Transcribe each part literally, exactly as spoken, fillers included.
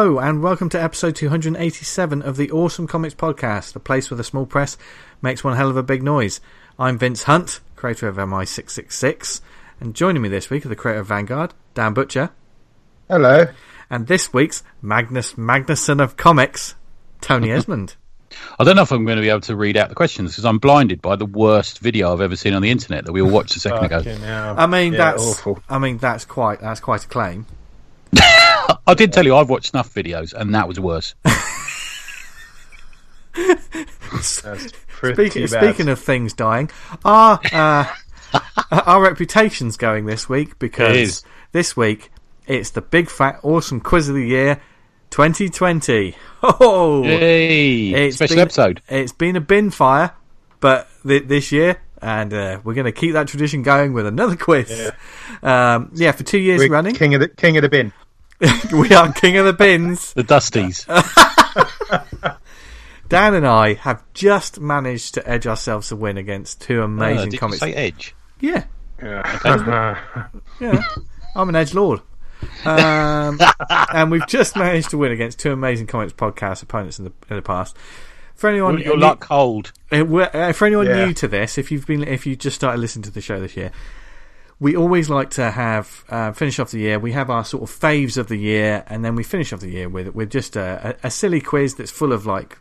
Hello, and welcome to episode two hundred eighty-seven of the Awesome Comics Podcast, the place where the small press makes one hell of a big noise. I'm Vince Hunt, creator of M I six six six, and joining me this week are the creator of Vanguard, Dan Butcher. Hello. And this week's Magnus Magnusson of comics, Tony Esmond. I don't know if I'm going to be able to read out the questions because I'm blinded by the worst video I've ever seen on the internet that we all watched a second ago. I mean, yeah, that's awful. I mean, that's quite that's quite a claim. I did tell you I've watched snuff videos, and that was worse. That's pretty Speaking, bad. speaking of things dying, our uh, our reputation's going this week It because is. this week it's the big fat awesome quiz of the year, twenty twenty. Oh, Yay! It's Special been- episode. It's been a bin fire, but th- this year, and uh, we're going to keep that tradition going with another quiz. Yeah, um, yeah for two years We're running, king of the king of the bin. we are king of the bins. The Dusties. Dan and I have just managed to edge ourselves a win against two Uh, amazing did comics. you say Edge? Yeah, Yeah. yeah, I'm an edge lord. Um, and we've just managed to win against two amazing comics podcast opponents in the in the past. For anyone, Well, your new- luck hold. uh, we're- uh, for anyone Yeah. new to this, if you've been if you just started listening to the show this year, we always like to have uh, finish off the year. We have our sort of faves of the year, and then we finish off the year with with just a, a, a silly quiz that's full of like.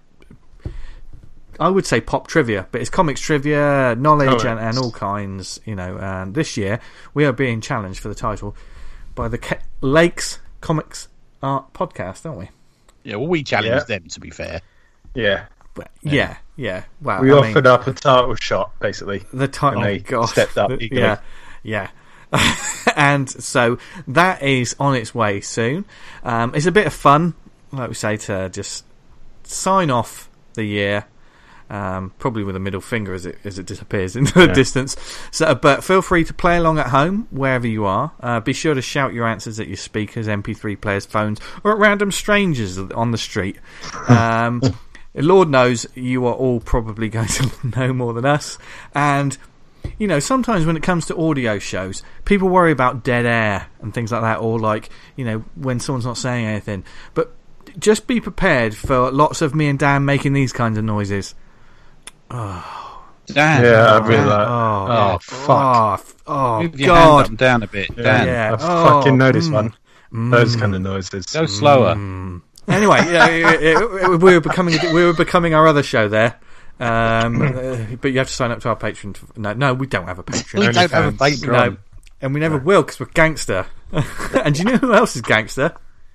I would say pop trivia, but it's comics trivia, knowledge, and, and all kinds, you know. And this year, we are being challenged for the title by the Ke- Lakes Comics Art Podcast, aren't we? Yeah, well, we challenged Yeah. them, to be fair. Yeah. But, yeah, yeah. Wow. We I offered mean, up a title shot, basically. the title. and Oh they God! stepped up The- eagerly. yeah, yeah. And so that is on its way soon. Um, it's a bit of fun, like we say, to just sign off the year. Um, probably with a middle finger as it as it disappears into the Yeah. distance. So, but feel free to play along at home wherever you are. Uh, be sure to shout your answers at your speakers, M P three players, phones, or at random strangers on the street. Um, Lord knows you are all probably going to know more than us. And you know, sometimes when it comes to audio shows, people worry about dead air and things like that, or like you know when someone's not saying anything. But just be prepared for lots of me and Dan making these kinds of noises. Damn. Yeah, I really Oh, like. oh, Oh, fuck. Oh, oh Move your hand up God. and down a bit, Yeah. Dan. Yeah. I've Oh, fucking noticed mm, one. Those kind of noises. Go slower. Anyway, yeah, it- it- it- we were becoming we were becoming our other show there. Um, uh, but you have to sign up to our Patreon. To, no, no, we don't have a We Patreon. don't have a OnlyFans. Patreon. No, and we never will because we're gangster. And do you know who else is gangster?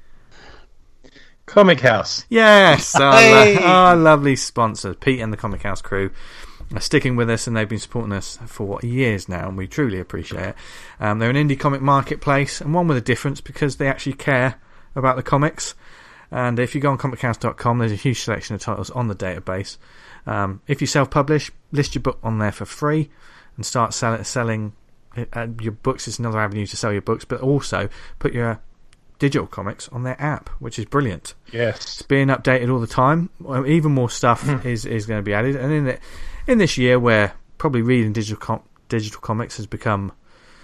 Comic House. Yes, our, Hey! lo- our lovely sponsor, Pete and the Comic House crew, are sticking with us, and they've been supporting us for what, years now, and we truly appreciate it. Um, they're an indie comic marketplace, and one with a difference because they actually care about the comics. And if you go on comic house dot com, there's a huge selection of titles on the database. Um, if you self-publish, list your book on there for free and start sell- selling uh, your books. Is another avenue to sell your books, but also put your digital comics on their app, which is brilliant. Yes. It's being updated all the time. Well, even more stuff is, is going to be added. And in the, in this year where probably reading digital com- digital comics has become,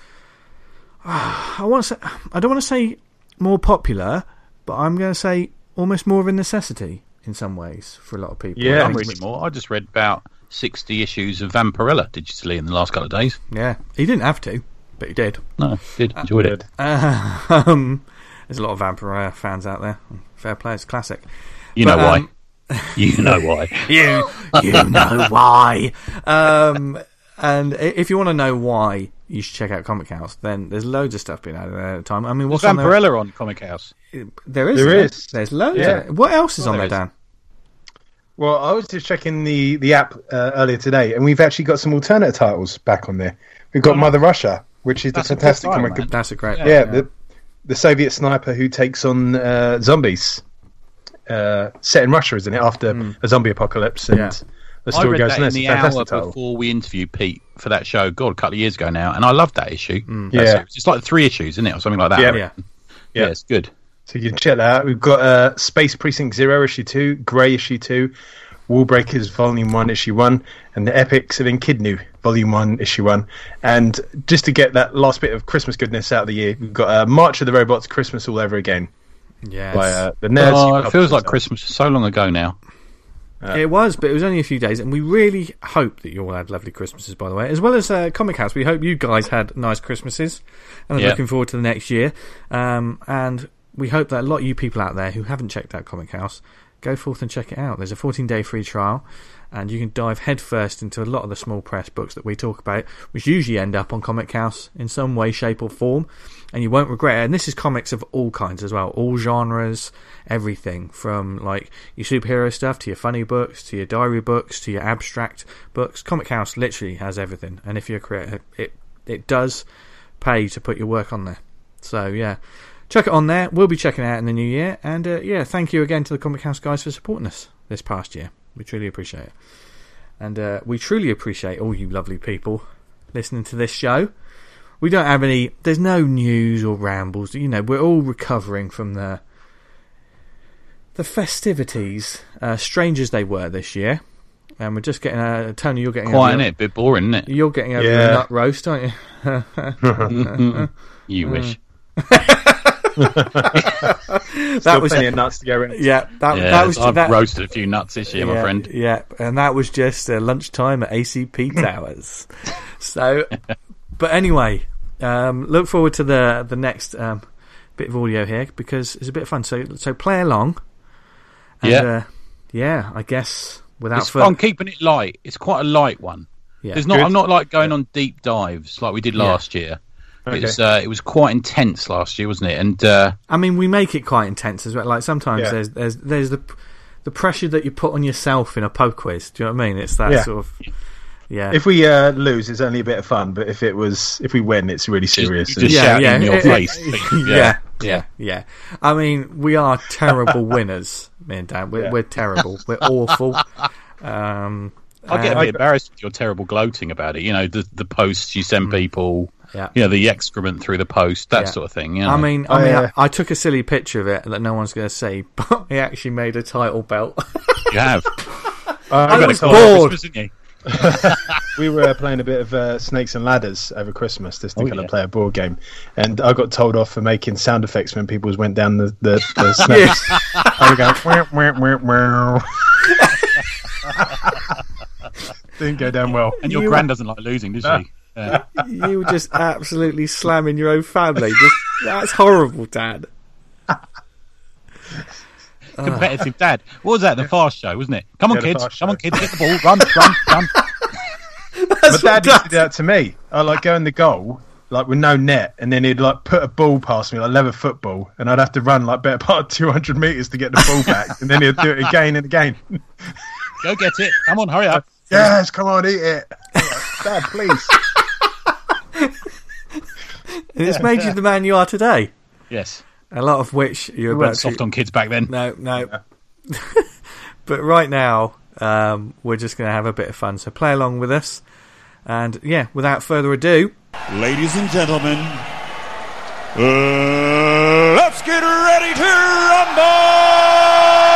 uh, I want to say, I don't want to say more popular, but I'm going to say almost more of a necessity in some ways for a lot of people. Yeah. I I'm think- reading more. I just read about sixty issues of Vampirella digitally in the last couple of days. yeah. He didn't have to, but he did. No, did. Enjoyed it. Uh, um, there's a lot of Vampire fans out there. Fair play, it's classic. You But, know why. um, You know why. you you know why. Um, and i- if you want to know why you should check out Comic House, then there's loads of stuff being added there at the time. I mean, What's what's on there? Vampirella on Comic House? There is. There isn't is. There's loads. Yeah. Of it. What else is Oh, on there there, is. Dan? Well, I was just checking the, the app uh, earlier today, and we've actually got some alternate titles back on there. We've got Oh, Mother Russia, which is the That's a good fantastic title, comic. man. That's a great. Yeah, the the Soviet sniper who takes on uh, zombies. Uh, set in Russia, isn't it? After a zombie apocalypse, and Yeah. the I story read goes that on. in It's a the hour fantastic title. before we interviewed Pete for that show, God, a couple of years ago now, and I loved that issue. That Yeah. series. It's like three issues, isn't it, or something like that? Yeah. yeah. yeah, it's good. So you can check that out. We've got uh, Space Precinct Zero issue two, Grey issue two, Wallbreakers Volume One issue one, and the Epics of Echidnu Volume One issue one. And just to get that last bit of Christmas goodness out of the year, we've got uh, March of the Robots, Christmas All Over Again. Yes. by uh, the Nerds. Oh, it feels like Christmas so long ago now. Uh, It was, but it was only a few days, and we really hope that you all had lovely Christmases, by the way, as well as uh, Comic House. We hope you guys had nice Christmases, and I'm Yeah. looking forward to the next year. Um, and we hope that a lot of you people out there who haven't checked out Comic House, go forth and check it out. There's a fourteen-day free trial, and you can dive headfirst into a lot of the small press books that we talk about, which usually end up on Comic House in some way, shape, or form, and you won't regret it. And this is comics of all kinds as well, all genres, everything from like your superhero stuff to your funny books to your diary books to your abstract books. Comic House literally has everything, and if you're a creator, it it does pay to put your work on there. So yeah, chuck it on there. We'll be checking it out in the new year, and uh, yeah, thank you again to the Comic House guys for supporting us this past year. We truly appreciate it, and uh, we truly appreciate all you lovely people listening to this show. We don't have any, there's no news or rambles, you know, we're all recovering from the the festivities, uh, strange as they were this year, and we're just getting, uh, Tony, you're getting Quite, over, innit? A bit boring, isn't it? you're getting over Yeah. the nut roast, aren't you? You wish. That Still was, plenty of nuts to go in. yeah, that, Yeah, that was, I've that, roasted a few nuts this year, yeah, my friend. Yeah, and that was just uh, lunchtime at A C P Towers. So, but anyway, um, look forward to the the next um, bit of audio here because it's a bit of fun. So, so play along. And, Yeah. uh, yeah. I guess without It's further, fun keeping it light. It's quite a light one. yeah, There's not. Good. I'm not like going on deep dives like we did last year. Okay. It's uh, it was quite intense last year, wasn't it? And uh, I mean, we make it quite intense as well. Like sometimes Yeah. there's there's there's the the pressure that you put on yourself in a pub quiz. Do you know what I mean? It's that Yeah. sort of yeah. If we uh, lose, it's only a bit of fun. But if it was, if we win, it's really serious. you just Yeah, shout yeah, in your it- face. yeah, yeah, yeah. I mean, we are terrible winners, me and Dan. We're, Yeah. we're terrible. We're awful. Um, I get a and- bit embarrassed with your terrible gloating about it. You know, the the posts you send people. yeah. You know, the excrement through the post, that Yeah. sort of thing. You know? I mean, I Oh, mean, yeah. I, I took a silly picture of it that no one's going to see, but I actually made a title belt. you have. Uh, I got was told- bored. Christmas, didn't you? We were uh, playing a bit of uh, Snakes and Ladders over Christmas just to Oh, kind yeah. of play a board game, and I got told off for making sound effects when people went down the the, the snakes. I would go meow, meow, meow, meow. Didn't go down well. And your You- gran doesn't like losing, does she? Yeah. You were just absolutely slamming your own family. Just, that's horrible, Dad. Competitive dad. What was that? The Fast Show, wasn't it? Come on, Yeah, the kids. Fast Come on, Show. kids. Get the ball. Run, run, run. My dad used to do that to me. I like go in the goal, like with no net, and then he'd like put a ball past me, like leather football, and I'd have to run like better part of two hundred meters to get the ball back, and then he'd do it again and again. Go get it. Come on, hurry up. Yes, come on, eat it. I'm like, Dad, please. And it's made you the man you are today. Yes. A lot of which you're We about weren't to... soft on kids back then. No, no. But right now, um, we're just going to have a bit of fun. So play along with us. And yeah, without further ado, Ladies and gentlemen, uh, let's get ready to rumble!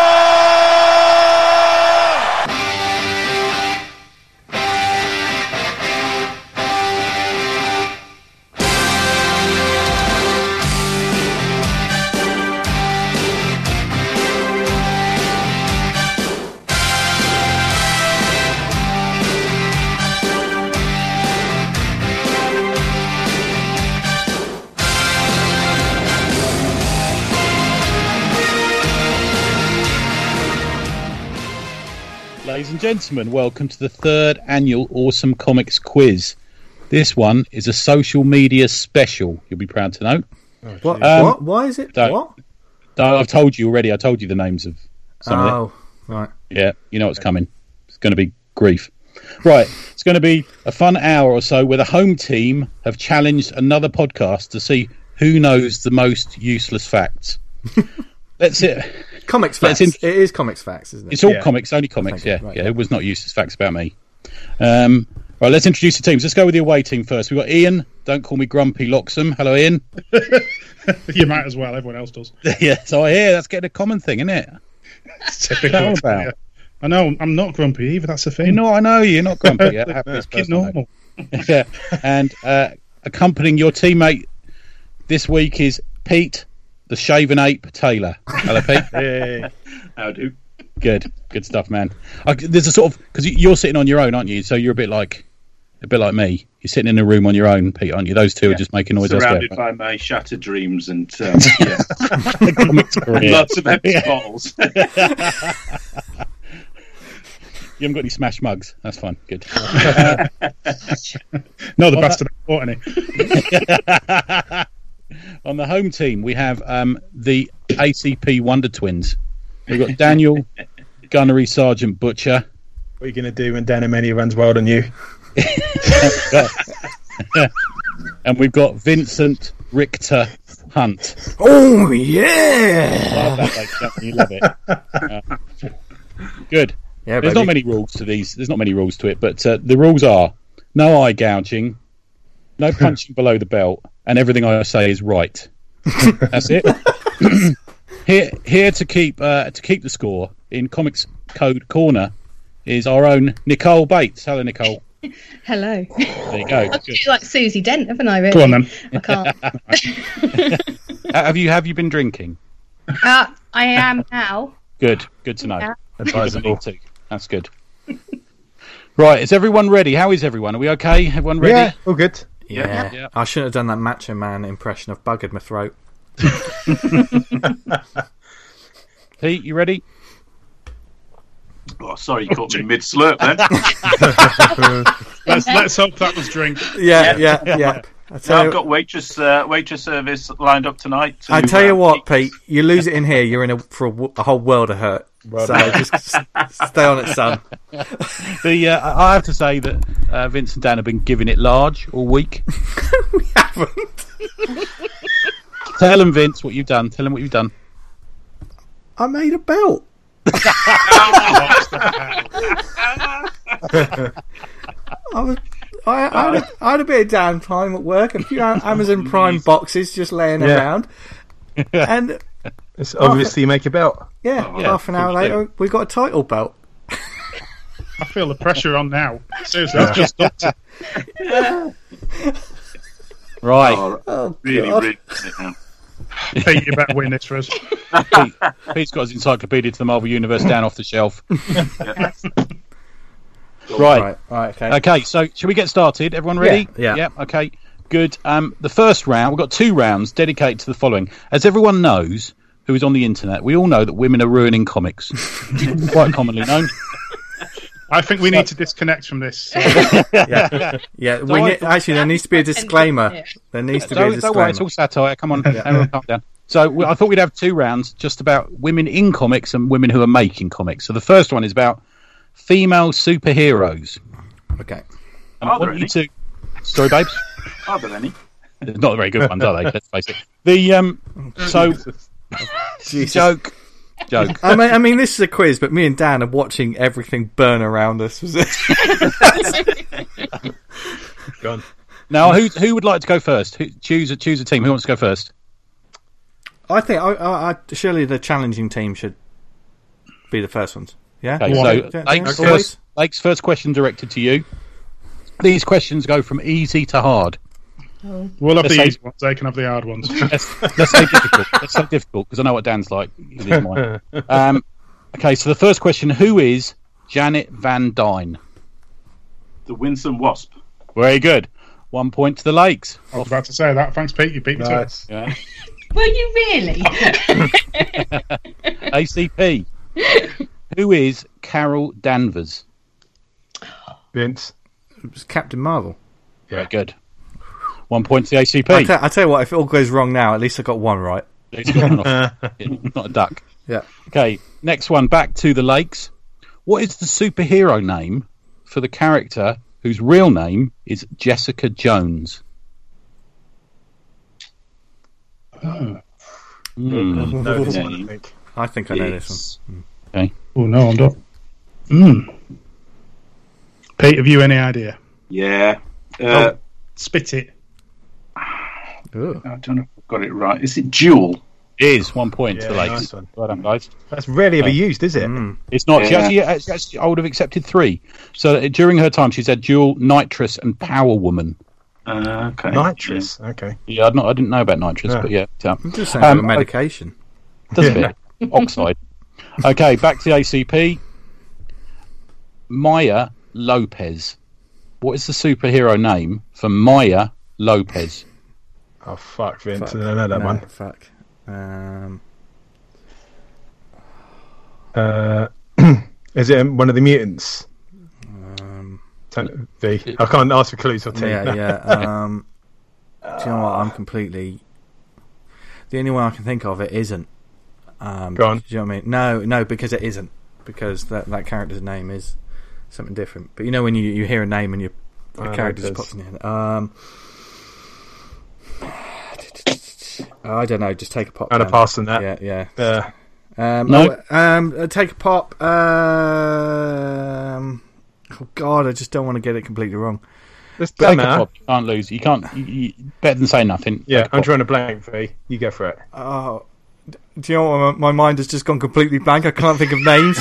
Ladies and gentlemen, welcome to the third annual Awesome Comics Quiz. This one is a social media special, you'll be proud to know. what? Um, what? Why is it? don't- What? Oh, I've told you already, I told you the names of some of Oh, right. it. Yeah, you know what's coming. It's going to be grief. Right, it's going to be a fun hour or so where the home team have challenged another podcast to see who knows the most useless facts. That's it. Comics Let's facts. in- It is comics facts, isn't it? It's all Yeah. comics, only comics. Thank Yeah, you. Right, yeah. yeah. It was not useless facts about me. Um, right, let's introduce the teams. Let's go with the away team first. We've got Ian. Don't call me Grumpy Loxham. Hello, Ian. You might as well. Everyone else does. Yeah, so I hear that's getting a common thing, isn't it? It's typical. How about? Yeah. I know. I'm not grumpy either. That's the thing. You know, I know you're not grumpy. Yeah, happiest Keep person I know. normal. Yeah, and uh, accompanying your teammate this week is Pete, the Shaven Ape Taylor. Hello, Pete. Hey. How do? Good, good stuff, man. I, there's a sort of because you're sitting on your own, aren't you? So you're a bit like a bit like me. You're sitting in a room on your own, Pete, aren't you? Those two Yeah. are just making noise. Surrounded elsewhere. by my shattered dreams and um, yeah, Comics career. lots of empty Yeah. bottles. You haven't got any smash mugs. That's fine. Good. No, the On bastard ain't bought any. On the home team, we have um, the A C P Wonder Twins. We've got Daniel, Gunnery Sergeant Butcher. What are you going to do when Dan Amenia runs wild on you? And we've got Vincent Richter Hunt. Oh, yeah! Love that, ladies and gentlemen, you love it. Uh, good. Yeah, There's baby. not many rules to these. There's not many rules to it, but uh, the rules are no eye gouging, no punching below the belt, and everything I say is right. That's it. here, here to keep uh, to keep the score in Comics Code Corner is our own Nicole Bates. Hello, Nicole. Hello. There you go. I've Good. been like Susie Dent, haven't I? Really? Go on then. I can't. Have you have you been drinking? uh, I am now. Good. Good to know. Yeah. Advisable. That's good. Right, is everyone ready? How is everyone? Are we okay? Everyone ready? Yeah, all good. Yeah. Yeah. I shouldn't have done that Macho Man impression. I've buggered my throat. Pete, you ready? Oh, sorry, you caught me mid slurp then. Let's, let's hope that was drink. Yeah, yeah, yeah. I So tell, I've you, got waitress uh, waitress service lined up tonight. To, I tell you uh, what, Pete, you lose it in here, you're in a, for a, w- a whole world of hurt. So just s- stay on it, son. The uh, I have to say that uh, Vince and Dan have been giving it large all week. We haven't. Tell them, Vince, what you've done. Tell them what you've done. I made a belt. I, was, I, I, had a, I had a bit of downtime at work, a few Am- Amazon Prime boxes just laying Yeah. around, and It's obviously you make a belt. yeah, yeah, half an hour of course later, we got a title belt. I feel the pressure on now. Seriously, that's just up to Right. Oh, Oh, really, God. really isn't it now? Pete, you better win this for us. Pete, Pete's got his encyclopedia to the Marvel Universe down off the shelf. Right. Right, right, okay. Okay, so should we get started? Everyone ready? Yeah, yeah. Yep, okay. Good. Um, the first round, we've got two rounds dedicated to the following. As everyone knows, who is on the internet, we all know that women are ruining comics. Quite commonly known. I think we need to disconnect from this. Yeah, yeah. We I ne- thought- actually, there needs to be a disclaimer. Yeah. There needs to be a Don't, don't worry, disclaimer. it's all satire. Come on, everyone calm down. So we, I thought we'd have two rounds just about women in comics and women who are making comics. So the first one is about female superheroes. Okay. And Are I want there you to... Sorry, babes. Are there any? They're not very good ones, are they? Let's face it. The um. So Jesus. joke, joke. I mean, I mean, this is a quiz, but me and Dan are watching everything burn around us. Was it? Gone. Now, who who would like to go first? Who, choose a choose a team. Who wants to go first? I think I, I, I, surely the challenging team should be the first ones. Yeah. Okay, Go on. so Yeah, Lake's, yeah, first, Lake's first question directed to you. These questions go from easy to hard. We'll have Let's the say- easy ones. They can have the hard ones. Let's, let's say difficult. Let's say difficult because I know what Dan's like. He's mine. Um, okay, so the first question: who is Janet Van Dyne? The Winsome Wasp. Very good. One point to the Lakes. I was about to say that. Thanks, Pete. You beat me to it. Nice. Yeah. Were you really? A C P. Who is Carol Danvers? Vince. It was Captain Marvel. Very good. One point to the A C P. I tell, I tell you what, if it all goes wrong now, at least I got one right. He's got one off. Not a duck. Yeah. Okay, next one. Back to the Lakes. What is the superhero name for the character whose real name is Jessica Jones? Oh, Hmm. No, this Yeah. one, I think. I think I know this one. It's- oh no, I'm not. Mm. Pete, have you any idea? Yeah. Uh, Spit it. Ooh. I don't know if I've got it right. Is it Jewel? Is one point to the Yeah, Lakes. nice one. Well done, guys. That's rarely ever used, is it? Mm. It's not. She Yeah. actually, actually, actually, I would have accepted three. So uh, during her time, she's had Dual, Nitrous, and Power Woman. Uh, okay. Nitrous. Okay. Yeah, I'd not, I didn't know about nitrous, Yeah. but yeah. yeah. I'm just saying Um, um, medication. Does a Yeah. bit. Oxide. Okay, back to the A C P. Maya Lopez. What is the superhero name for Maya Lopez? Oh fuck, Vince! Fuck. I don't know that No, one. Fuck. Um, Uh, is it one of the mutants? um, Ten- V. I can't ask for clues or T. yeah, No. yeah. Um, do you know what? I'm completely. The only one I can think of it isn't. Um, Go on. Do you know what I mean? No, no, because it isn't. Because that, that character's name is something different. But you know when you, you hear a name and you the I character know just this. pops in your head. Um, I don't know. Just take a pop. I'm gonna then. pass on that. Yeah, yeah. Uh, Um, No. oh, um, uh, take a pop. Um, oh God, I just don't want to get it completely wrong. this Take doesn't a matter. pop. You can't lose. You can't. You, you, better than say nothing. Yeah, Take a I'm pop. drawing a blank, V. You go for it. Oh, d- do you know what? My, my mind has just gone completely blank. I can't think of names.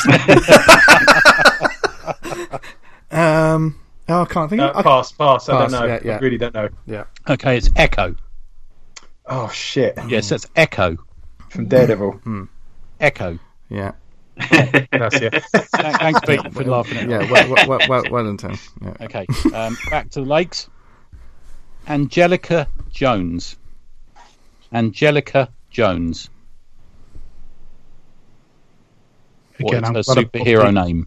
um, oh, I can't think. Uh, of I, pass, pass. I Pass, don't know. yeah, yeah. I really don't know. Okay, it's Echo. Oh shit! Yes, that's Echo. From Daredevil. Echo. yeah, That's it. Thank- Thanks, Pete, for laughing at me. yeah. Well, well, well, well, well done, Tim. Yeah. Okay, um, back to the lakes. Angelica Jones. Angelica Jones. What Again, is I'm her glad I- superhero name?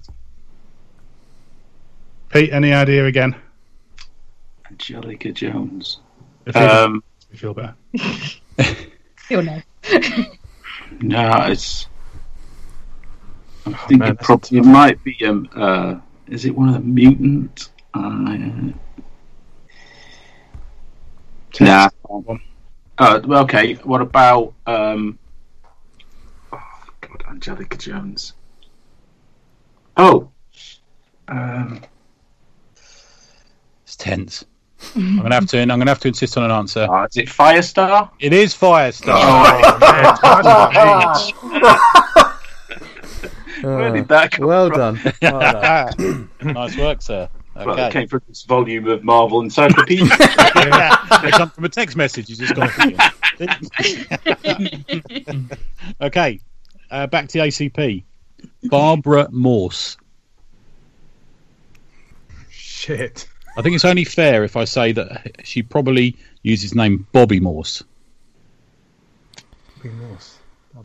Pete, any idea again? Angelica Jones. If you Um, you feel better. You'll know. no, it's. I think man, it that's probably it might be. Um, uh, is it one of the mutant? Uh, nah. Uh, well, okay. What about? Um, oh God, Angelica Jones. Oh. Um, It's tense. I'm gonna have to. I'm gonna have to insist on an answer. oh, is it Firestar? It is Firestar. Where did that come Well from? done. Well done. Nice work, sir. Well, it Okay. came from this volume of Marvel Encyclopedia. They come from a text message. You just got. Okay. Uh, back to the A C P. Barbara Morse. Shit. I think it's only fair if I say that she probably uses the name Bobby Morse. Bobby Morse.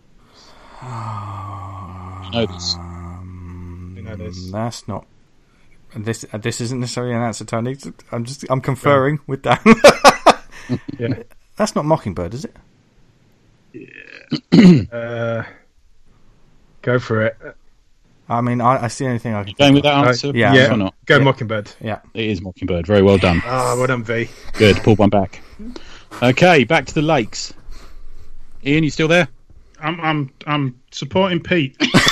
You know this. You know this. That's not. This uh, this isn't necessarily an answer, Tony. I'm just I'm conferring with Dan. Yeah. That's not Mockingbird, is it? Uh, go for it. I mean, I, I see anything I can. Going think with of. that answer? yeah. Yeah. Or not? Go Yeah. Mockingbird. Yeah. It is Mockingbird. Very well done. Ah, well done, V. Good. Pulled one back. Okay, back to the lakes. Ian, you still there? I'm I'm I'm supporting Pete.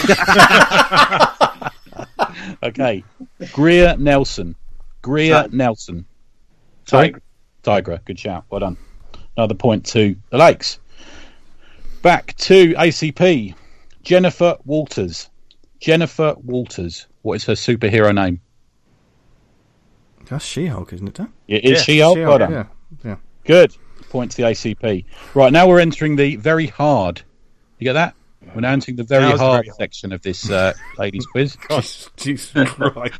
Okay. Greer Nelson. Greer Nelson. Sorry? Tigra. Good shout. Well done. Another point to the lakes. Back to A C P. Jennifer Walters. Jennifer Walters. What is her superhero name? That's She-Hulk, isn't it, Dan? It is Yeah, She-Hulk. Well done. Yeah. Yeah. Good. Point to the A C P. Right, now we're entering the very hard. You get that? We're now entering the very That was hard very hard. section of this uh, ladies' quiz. Gosh, Jesus Christ.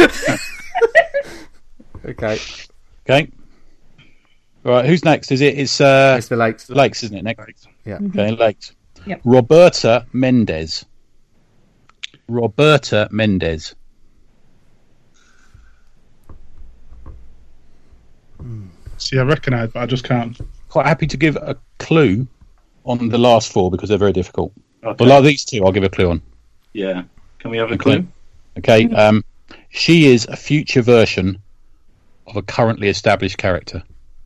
Okay. Okay. Right, who's next? Is it? It's uh, It's the lakes. the Lakes, isn't it? Next. Yeah. Okay, Lakes. Yep. Roberta Mendez. Roberta Mendez. See, I recognise, but I just can't. Quite happy to give a clue on the last four because they're very difficult. Okay. But like these two, I'll give a clue on. Yeah. Can we have a Okay. clue? Okay. Um, she is a future version of a currently established character.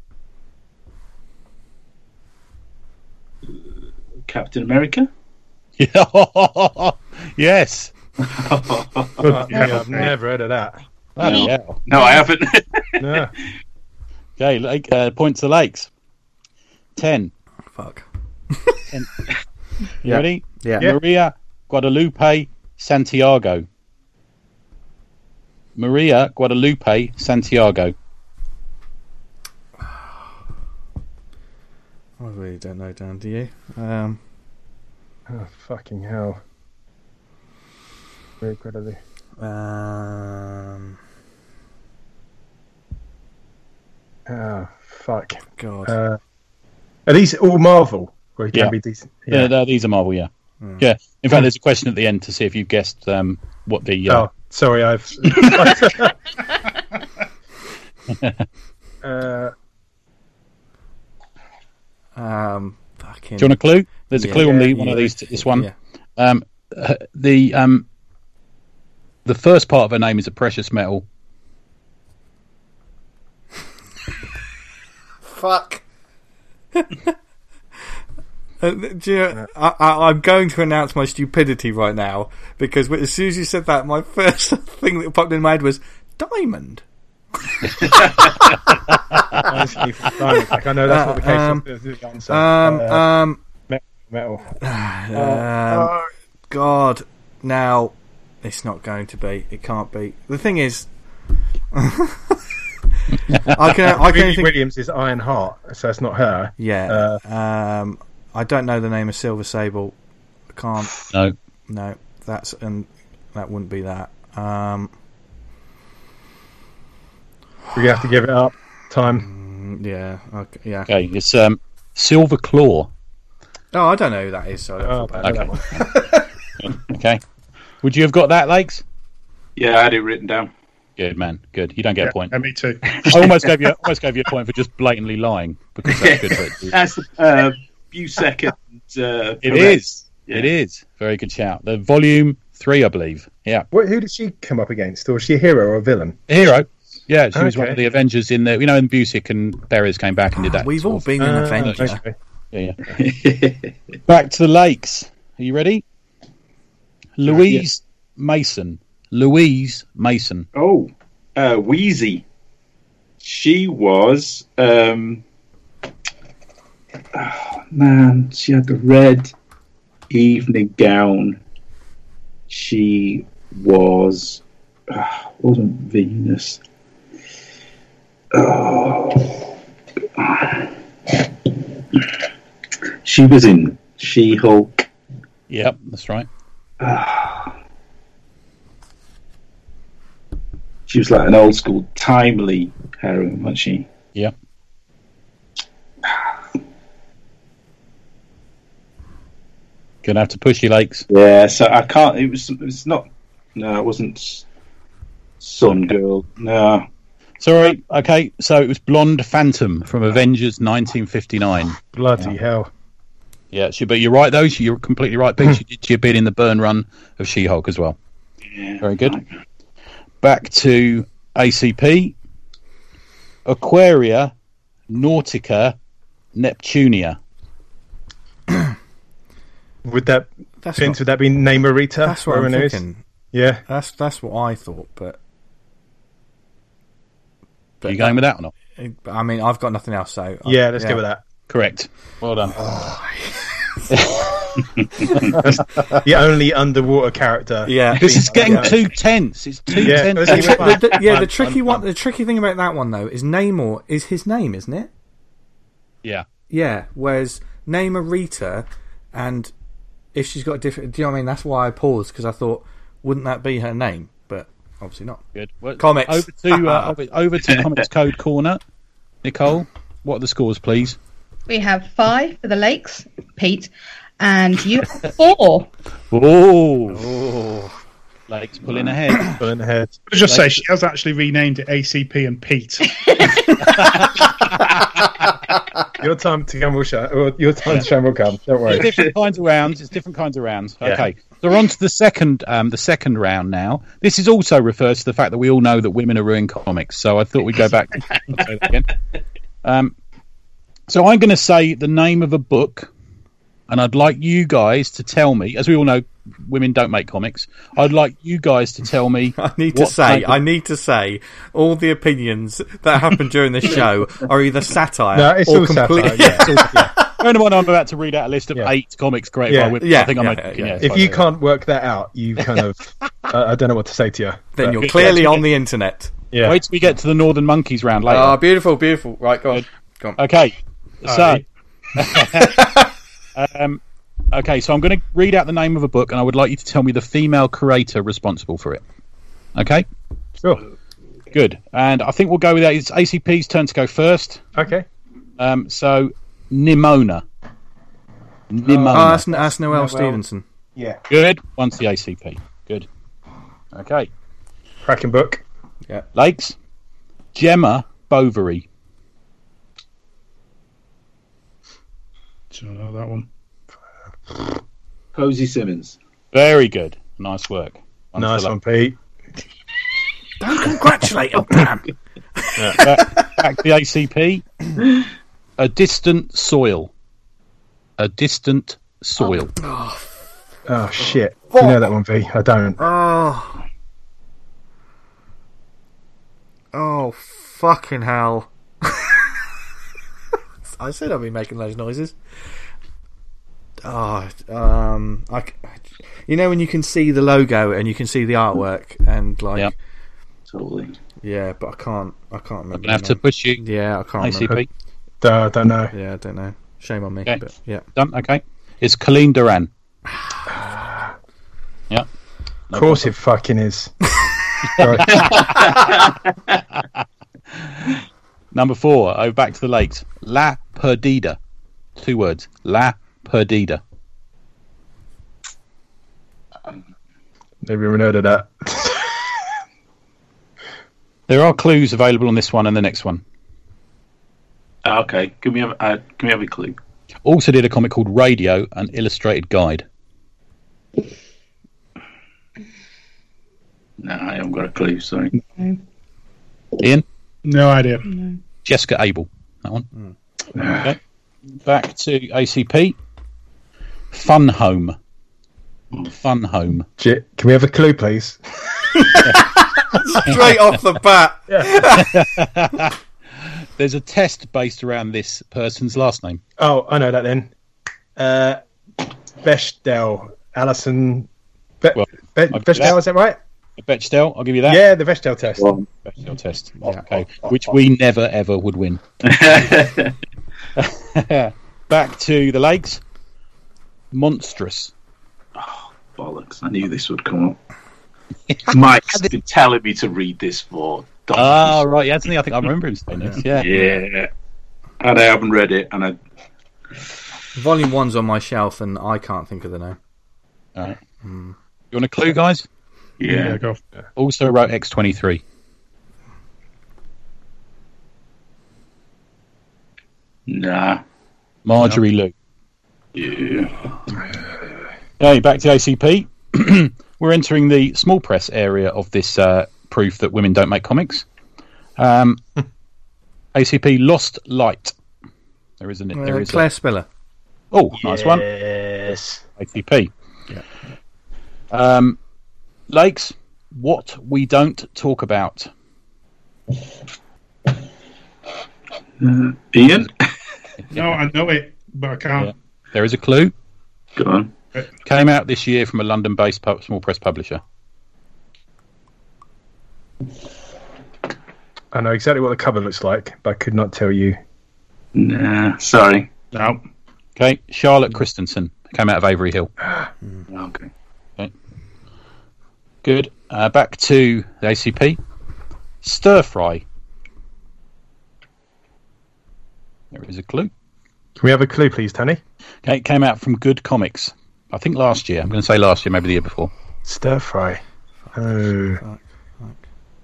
Captain America? Yes. Yeah, I've never heard of that. Bloody No. hell. No, I haven't. No. Okay, Lake, uh, point to the Lakes. Ten. Fuck. You Yeah. ready? Yeah. Yeah. Maria Guadalupe Santiago. Maria Guadalupe Santiago. I really don't know, Dan. Do you? Um, Oh, fucking hell. Very incredibly. um, Oh, fuck. God. Uh, are these all Marvel? Or it Yeah. can be decent. Yeah, Yeah. no, these are Marvel. Yeah, Hmm. yeah. In fact, there's a question at the end to see if you've guessed um, what the. Uh, Oh, sorry, I've. uh, Um, fucking. Do you want a clue? There's a Yeah. clue on the Yeah, one of yeah. these. This one. Yeah. Um, uh, the um, the first part of her name is a precious metal. Fuck. Uh, do you know, I, I, I'm going to announce my stupidity right now because as soon as you said that, my first thing that popped in my head was diamond. honestly, diamond. Like, I know that's not the case. Um, That's the answer. Um, Uh, um, metal. um, God, now it's not going to be. It can't be. The thing is, I can. I can only Willie think. Williams is Iron Heart, so it's not her. Yeah. um, I don't know the name of Silver Sable. I can't. No. No, that's and that wouldn't be that. Um, We have to give it up. Time. mm, yeah. Okay, yeah. Okay, it's um, Silver Claw. Oh, I don't know who that is. So I don't Oh, feel bad. that Okay. one. Okay. Would you have got that, Lakes? Yeah, I had it written down. Good man. Good. You don't get Yeah, a point. and me too. I almost gave you almost gave you a point for just blatantly lying because that's good. For it. That's a uh, few seconds. Uh, It correct. is. Yeah. It is. Very good shout. The volume three, I believe. Yeah. What, who did she come up against? Or was she a hero or a villain? A hero. Yeah, she was one Okay. of the Avengers in the. You know, in Busiek and Beres came back and did that. We've all sort of- been an Ah, Avenger. okay. Yeah, yeah. Back to the Lakes. Are you ready? Louise Mason. Louise Mason. Oh, uh, Wheezy. She was. Um, oh, man, she had the red evening gown. She was. Uh, wasn't Venus. Oh. She was in She-Hulk. Yep, that's right. She was like an old school, timely heroine, wasn't she? Yep. Gonna have to push you, Lakes. Yeah, so I can't. It was. It was not. No, it wasn't. Sun Girl. No. Sorry. Okay, so it was Blonde Phantom from Avengers nineteen fifty-nine. Bloody hell. Yeah, she, but you're right though. She, you're completely right, Pete. She did. She appeared in the burn run of She-Hulk as well. Yeah. Very good. Back to A C P. Aquaria Nautica Neptunia. Would that That's Vince, what, would that be Namorita? that's what I'm whatever her name is? thinking. Yeah. That's that's what I thought, but. Are you going with that or not? I mean, I've got nothing else, so I- Yeah, let's go with that. Correct. Well done. That's the only underwater character. Yeah, This is getting Yeah. too tense. It's too Yeah, tense. it was The even- tri- the- the- yeah, the Fun, tricky fun, one. fun. The tricky thing about that one though is Namor is his name, isn't it? Yeah. Yeah. Whereas Namor Rita, and if she's got a different, do you know what I mean? That's why I paused because I thought, wouldn't that be her name? But obviously not. Good. Well, Comics. Over to uh, over, over to Comics Code Corner. Nicole, what are the scores, please? We have five for the Lakes, Pete, and you have four. Oh, Oh, Lake's pulling ahead. Pulling ahead. I'll just say she has actually renamed it A C P and Pete. Your time to come will show. Or your time to shine will come. Don't It's worry. different kinds of rounds. It's different kinds of rounds. Yeah. Okay, so we're on to the second, um, the second round now. This is also refers to the fact that we all know that women are ruining comics. So I thought we'd go back. I'll say that again. Um, so I'm going to say the name of a book, and I'd like you guys to tell me. As we all know, women don't make comics. I'd like you guys to tell me. I need to what say, type of- I need to say, all the opinions that happen during this show are either satire No, it's or all complete. satire, yeah. Bear in mind, I'm about to read out a list of Yeah. eight comics created Yeah. by women. Yeah, I think I'm yeah, okay. yeah, Yeah, yeah. it's If fine. you can't work that out, you kind of. uh, I don't know what to say to you. Then but- you're Good. clearly Yeah. on the internet. Yeah. Wait till we get to the Northern Monkeys round later. Ah, beautiful, beautiful. Right, go on. Go on. Okay, so Aye. um, okay, so I'm going to read out the name of a book, and I would like you to tell me the female creator responsible for it. Okay? Sure. Good. And I think we'll go with that. It's A C P's turn to go first. Okay. Um, so, Nimona. Nimona. Oh, that's, that's Noel Noel. Stevenson. Yeah. Good. Once the A C P. Good. Okay. Cracking book. Lakes. Gemma Bovary. Do you know that one? Posey Simmons. Very good. Nice work. One Nice for one, Pete. Don't congratulate him, damn. back, back to the A C P. A distant soil. A distant soil. Oh, shit. You know that one, V? I don't. Oh. Oh, fucking hell. I said I'd be making those noises. Oh, um, I, c- you know when you can see the logo and you can see the artwork and like, Yep. Totally. yeah, but I can't, I can't I'm remember. going to have the to name. push you. Yeah, I can't A C remember. P. Uh, don't know. Yeah, I don't know. Shame on me. Okay. But yeah. Done. Okay. It's Colleen Duran. Yeah. Of course it fucking is. Right. Number four. Over back to the lakes. La Perdida. Two words. La Perdida. Never even heard of that. There are clues available on this one and the next one. Ah, okay, give me a uh, give me a clue. Also did a comic called Radio, an illustrated guide. No, I haven't got a clue. Sorry. Ian? No idea. Jessica Abel. That one. Okay. Back to A C P. Fun Home. Fun Home. J- Can we have a clue, please? Straight off the bat. There's a test based around this person's last name. Oh, I know that then. Uh, Bechdel. Alison. Be- Well, Be- I'll give you Bechdel, that. is that right? Bechdel, I'll give you that. Yeah, the Bechdel test. Well, Bechdel test. Okay. Which we never ever would win. Back to the lakes. Monstrous. bollocks! I knew this would come up. Mike's been telling me to read this for. donkeys. Ah, right, hasn't he? I think I remember him saying this. Yeah. Yeah, and I haven't read it, and I. Volume one's on my shelf, and I can't think of the name. All right. You want a clue, guys? Yeah, Yeah, go. Also wrote X twenty-three. nah. Marjorie Lou. Yeah. Okay, back to A C P. We're entering the small press area of this uh, proof that women don't make comics. Um, A C P Lost Light. There is an Uh, there is Claire a, Spiller. oh, nice one. Yes. A C P. Yeah. Um, Lakes. What we don't talk about. Ian, No, I know it, but I can't. Yeah. There is a clue. go on. Came out this year from a London-based pu- small press publisher. I know exactly what the cover looks like, but I could not tell you. Nah, sorry. No. Okay, Charlotte Christensen came out of Avery Hill. Okay. Good. Uh, back to the A C P. Stir Fry. There is a clue. Can we have a clue, please, Tony? Okay, it came out from Good Comics. I think last year. I'm going to say last year, maybe the year before. Stir fry. Oh. Fuck, fuck.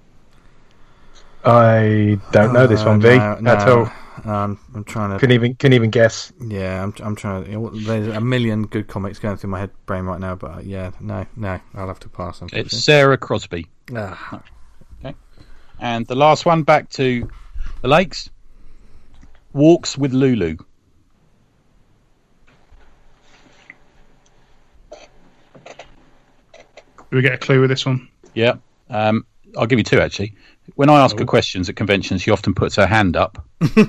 I don't know this Uh, one, V, no, no. at all. Um, I'm trying to. Couldn't even, couldn't even guess. Yeah, I'm. I'm trying to. You know, there's a million good comics going through my head brain right now, but uh, yeah, no, no, I'll have to pass. It's Unfortunately. Sarah Crosby. Ah, And the last one, back to the Lakes. Walks with Lulu. Do we get a clue with this one? Yeah. Um, I'll give you two, actually. When I ask her questions at conventions, she often puts her hand up.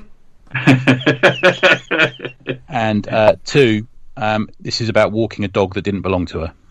And uh, two, um, this is about walking a dog that didn't belong to her.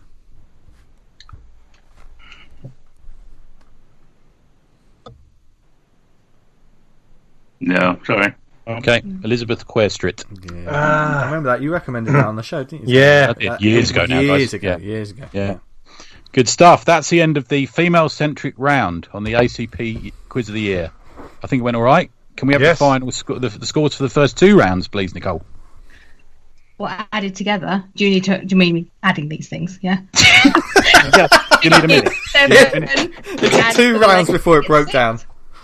No, sorry. Okay, Elizabeth Quairstreet. Yeah. Ah. I remember that. You recommended that on the show, didn't you? Yeah. I did. Years ago now, Years guys. ago. Yeah. Years ago. Yeah. Good stuff. That's the end of the female-centric round on the A C P Quiz of the Year. I think it went all right. Can we have Yes. the final sc- the, the scores for the first two rounds, please, Nicole? Well, added together. Do you need to? Do you mean adding these things? Yeah. Yeah. You need a minute. Seven. It took two rounds before it broke down.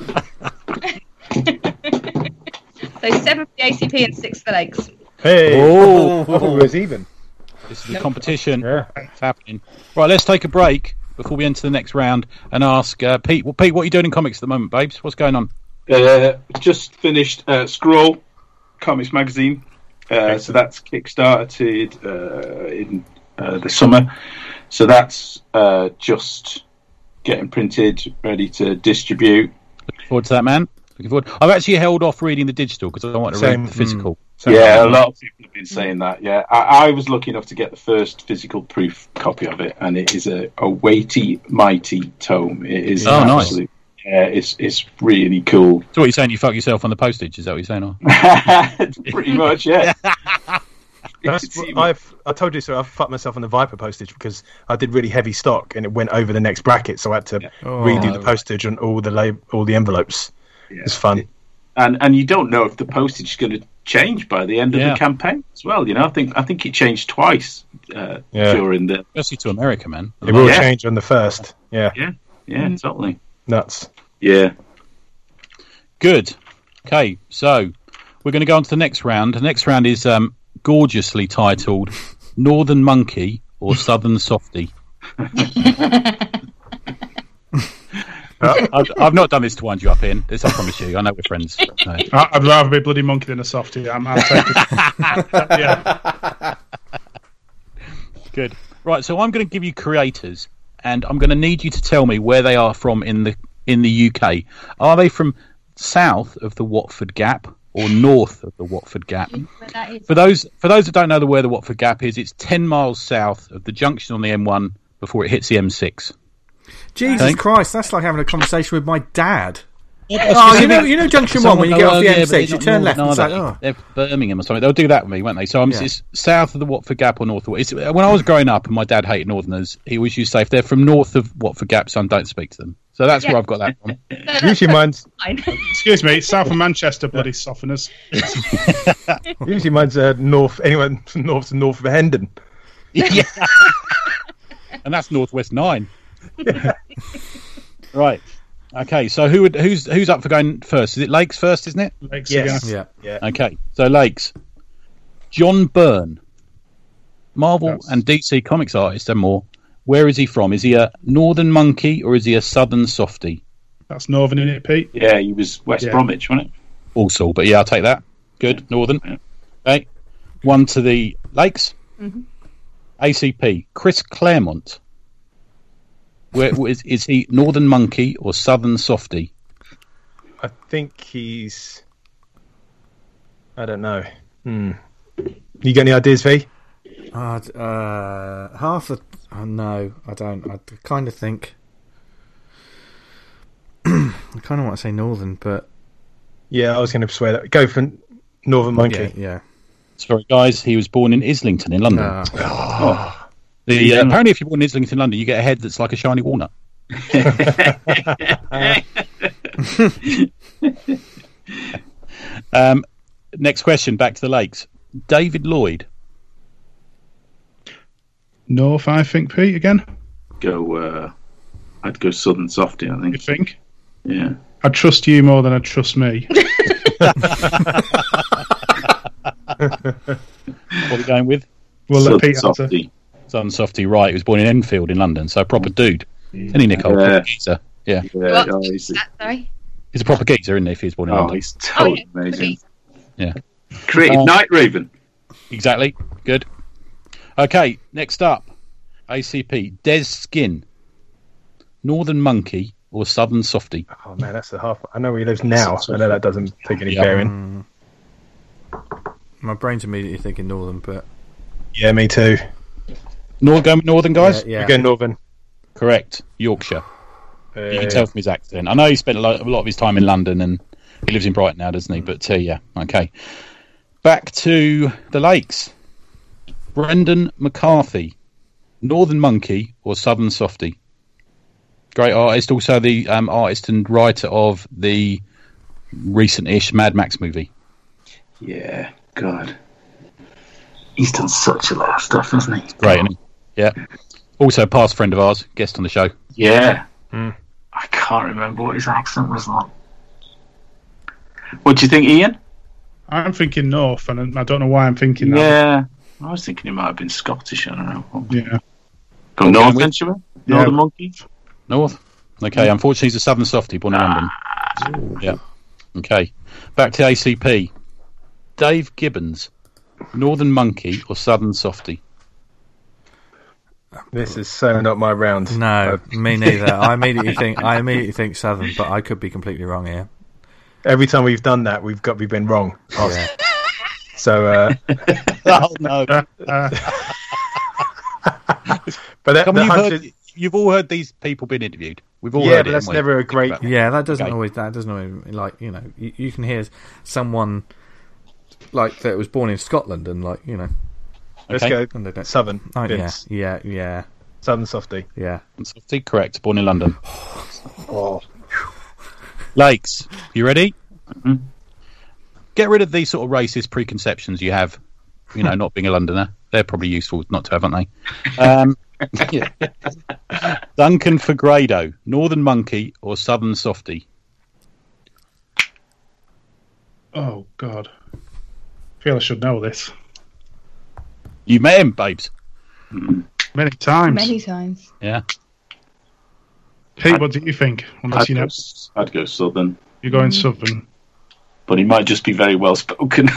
So seven for the A C P and six for the Lakes. Hey. Oh. I thought it was even. This is the competition. Yeah. It's happening. Right, let's take a break before we enter the next round and ask uh, Pete. Well, Pete, what are you doing in comics at the moment, babes? What's going on? Uh, just finished uh, Scroll Comics magazine. Uh, so that's kickstarted uh, in uh, the summer. So that's uh, just getting printed, ready to distribute. Looking forward to that, man. Looking forward. I've actually held off reading the digital because I don't want to Same. read the physical. So, Yeah, a lot of people have been saying that. Yeah, I, I was lucky enough to get the first physical proof copy of it, and it is a, a weighty, mighty tome. It is Oh, nice. absolute- Yeah, it's it's really cool. So what you're saying? You fuck yourself on the postage? Is that what you're saying? Or? Pretty much, yeah. That's It's what even- I've I told you so. I fucked myself on the Viper postage because I did really heavy stock and it went over the next bracket, so I had to Oh. redo the postage on all the lab- all the envelopes. Yeah. It's fun. and and you don't know if the postage is going to change by the end of Yeah. the campaign as well. You know, I think I think it changed twice uh, Yeah. during the Especially to America, man. It will Yeah. change on the first. Yeah, yeah yeah totally nuts. yeah. Good. Okay, so we're going to go on to the next round. The next round is um, gorgeously titled Northern Monkey or Southern Softy. I've, I've not done this to wind you up, Ian. This I promise you. I know we're friends. So. I- I'd rather be a bloody monkey than a softie. I'm, I'll take it. Yeah. Good. Right, so I'm going to give you creators, and I'm going to need you to tell me where they are from in the in the U K. Are they from south of the Watford Gap or north of the Watford Gap? Where that is. For those for those that don't know the where the Watford Gap is, it's ten miles south of the junction on the M one before it hits the M six. Jesus Thank- Christ, that's like having a conversation with my dad. Oh, you know, you know Junction One when you get off the M six, you turn left. No, It's like, they- oh. they're Birmingham or something. They'll do that with me, won't they? So I'm Yeah. it's south of the Watford Gap or north of it's, when I was growing up and my dad hated Northerners, he always used to say if they're from north of Watford Gap, son, don't speak to them. So that's Yeah. where I've got that from. No, that's Usually mine's fine. Excuse me, it's south of Manchester, bloody softeners. usually mine's uh, north. Anyone from north to north of Hendon. Yeah. And that's Northwest Nine. Right. Okay. So who would who's who's up for going first? Is it Lakes first? Isn't it? Lakes Yes. again. Yeah. Okay. So Lakes. John Byrne, Marvel That's- and D C Comics artist and more. Where is he from? Is he a Northern Monkey or is he a Southern Softy? That's Northern, in it, Pete? Yeah, he was West Yeah. Bromwich, wasn't it? Also, but yeah, I'll take that. Good. Northern. Yeah. Okay. One to the Lakes. A C P. Chris Claremont. Where is is he Northern Monkey or Southern Softy? I think he's. I don't know. Hmm. You got any ideas, V? Uh, d- uh, half the. Oh, no, I don't. I kind of think. I kind of want to say Northern, but. Yeah, I was going to persuade that. Go for Northern Monkey. Yeah, yeah. Sorry, guys. He was born in Islington in London. Ah. The, uh, apparently, if you're born in Islington, London, you get a head that's like a shiny walnut. um, next question. Back to the Lakes. David Lloyd. North, I think, Pete, again. Go. Uh, I'd go Southern Softy. I You think. think? Yeah. I'd trust you more than I'd trust me. What are we going with? We'll Southern let Pete answer. Softy. Southern Softy, right. He was born in Enfield in London, so a proper dude. Isn't he, Nicole? Yeah. Proper geezer. Yeah. Yeah, What? oh, he's, That, sorry. He's a proper geezer, isn't he, if he was born in oh, London? he's totally Oh, yeah. amazing. Yeah. Creative Um, Night Raven. Exactly. Good. Okay, next up. A C P. Des Skin. Northern Monkey or Southern Softy? Oh man, that's the half. I know where he lives now. I know that doesn't take any Yeah. bearing. My brain's immediately thinking Northern, but. Yeah, me too. North, going with Northern, guys? Yeah. We go Northern. Correct. Yorkshire. Uh, You can tell from his accent. I know he spent a lot, a lot of his time in London, and He lives in Brighton now, doesn't he? But uh, yeah, okay. Back to the Lakes. Brendan McCarthy, Northern Monkey or Southern Softy? Great artist, also the um, artist and writer of the recent-ish Mad Max movie. Yeah, God. He's done such a lot of stuff, hasn't he? Great, isn't he? Yeah. Also, past friend of ours, guest on the show. Yeah. Mm. I can't remember what his accent was like. What do you think, Ian? I'm thinking North, and I don't know why I'm thinking that. Yeah. I was thinking he might have been Scottish, I don't know. Yeah. Go North, then, shall we? Yeah. Northern Monkey? North? Okay, unfortunately he's a Southern Softy, born in London. Yeah. Okay. Back to A C P. Dave Gibbons, Northern Monkey or Southern Softy? This is so not my round. No, me neither. I immediately think I immediately think Southern, but I could be completely wrong here. Every time we've done that, we've got we've been wrong. Yeah. So, uh, Oh no! but that, Come the on, you've, hundred, heard, you've all heard these people being interviewed. We've all yeah, heard but it. that's haven't we? never a great. Yeah, that doesn't Okay. always. That doesn't always like you know. You, you can hear someone like that was born in Scotland and like you know. Let's Okay. go And they don't- Southern. Oh, yeah, Vince. yeah, yeah, Southern Softy. yeah. Softy, correct. Born in London. Lakes, you ready? Mm-hmm. Get rid of these sort of racist preconceptions you have. You know, not being a Londoner. They're probably useful not to have, aren't they? Um, yeah. Duncan Fagredo, Northern Monkey or Southern Softy? Oh, God. I feel I should know this. You met him, babes. Many times. Many times. Yeah. Pete, what do you think? Unless I'd you go, know, s- I'd go Southern. you're going Southern. But he might just be very well spoken.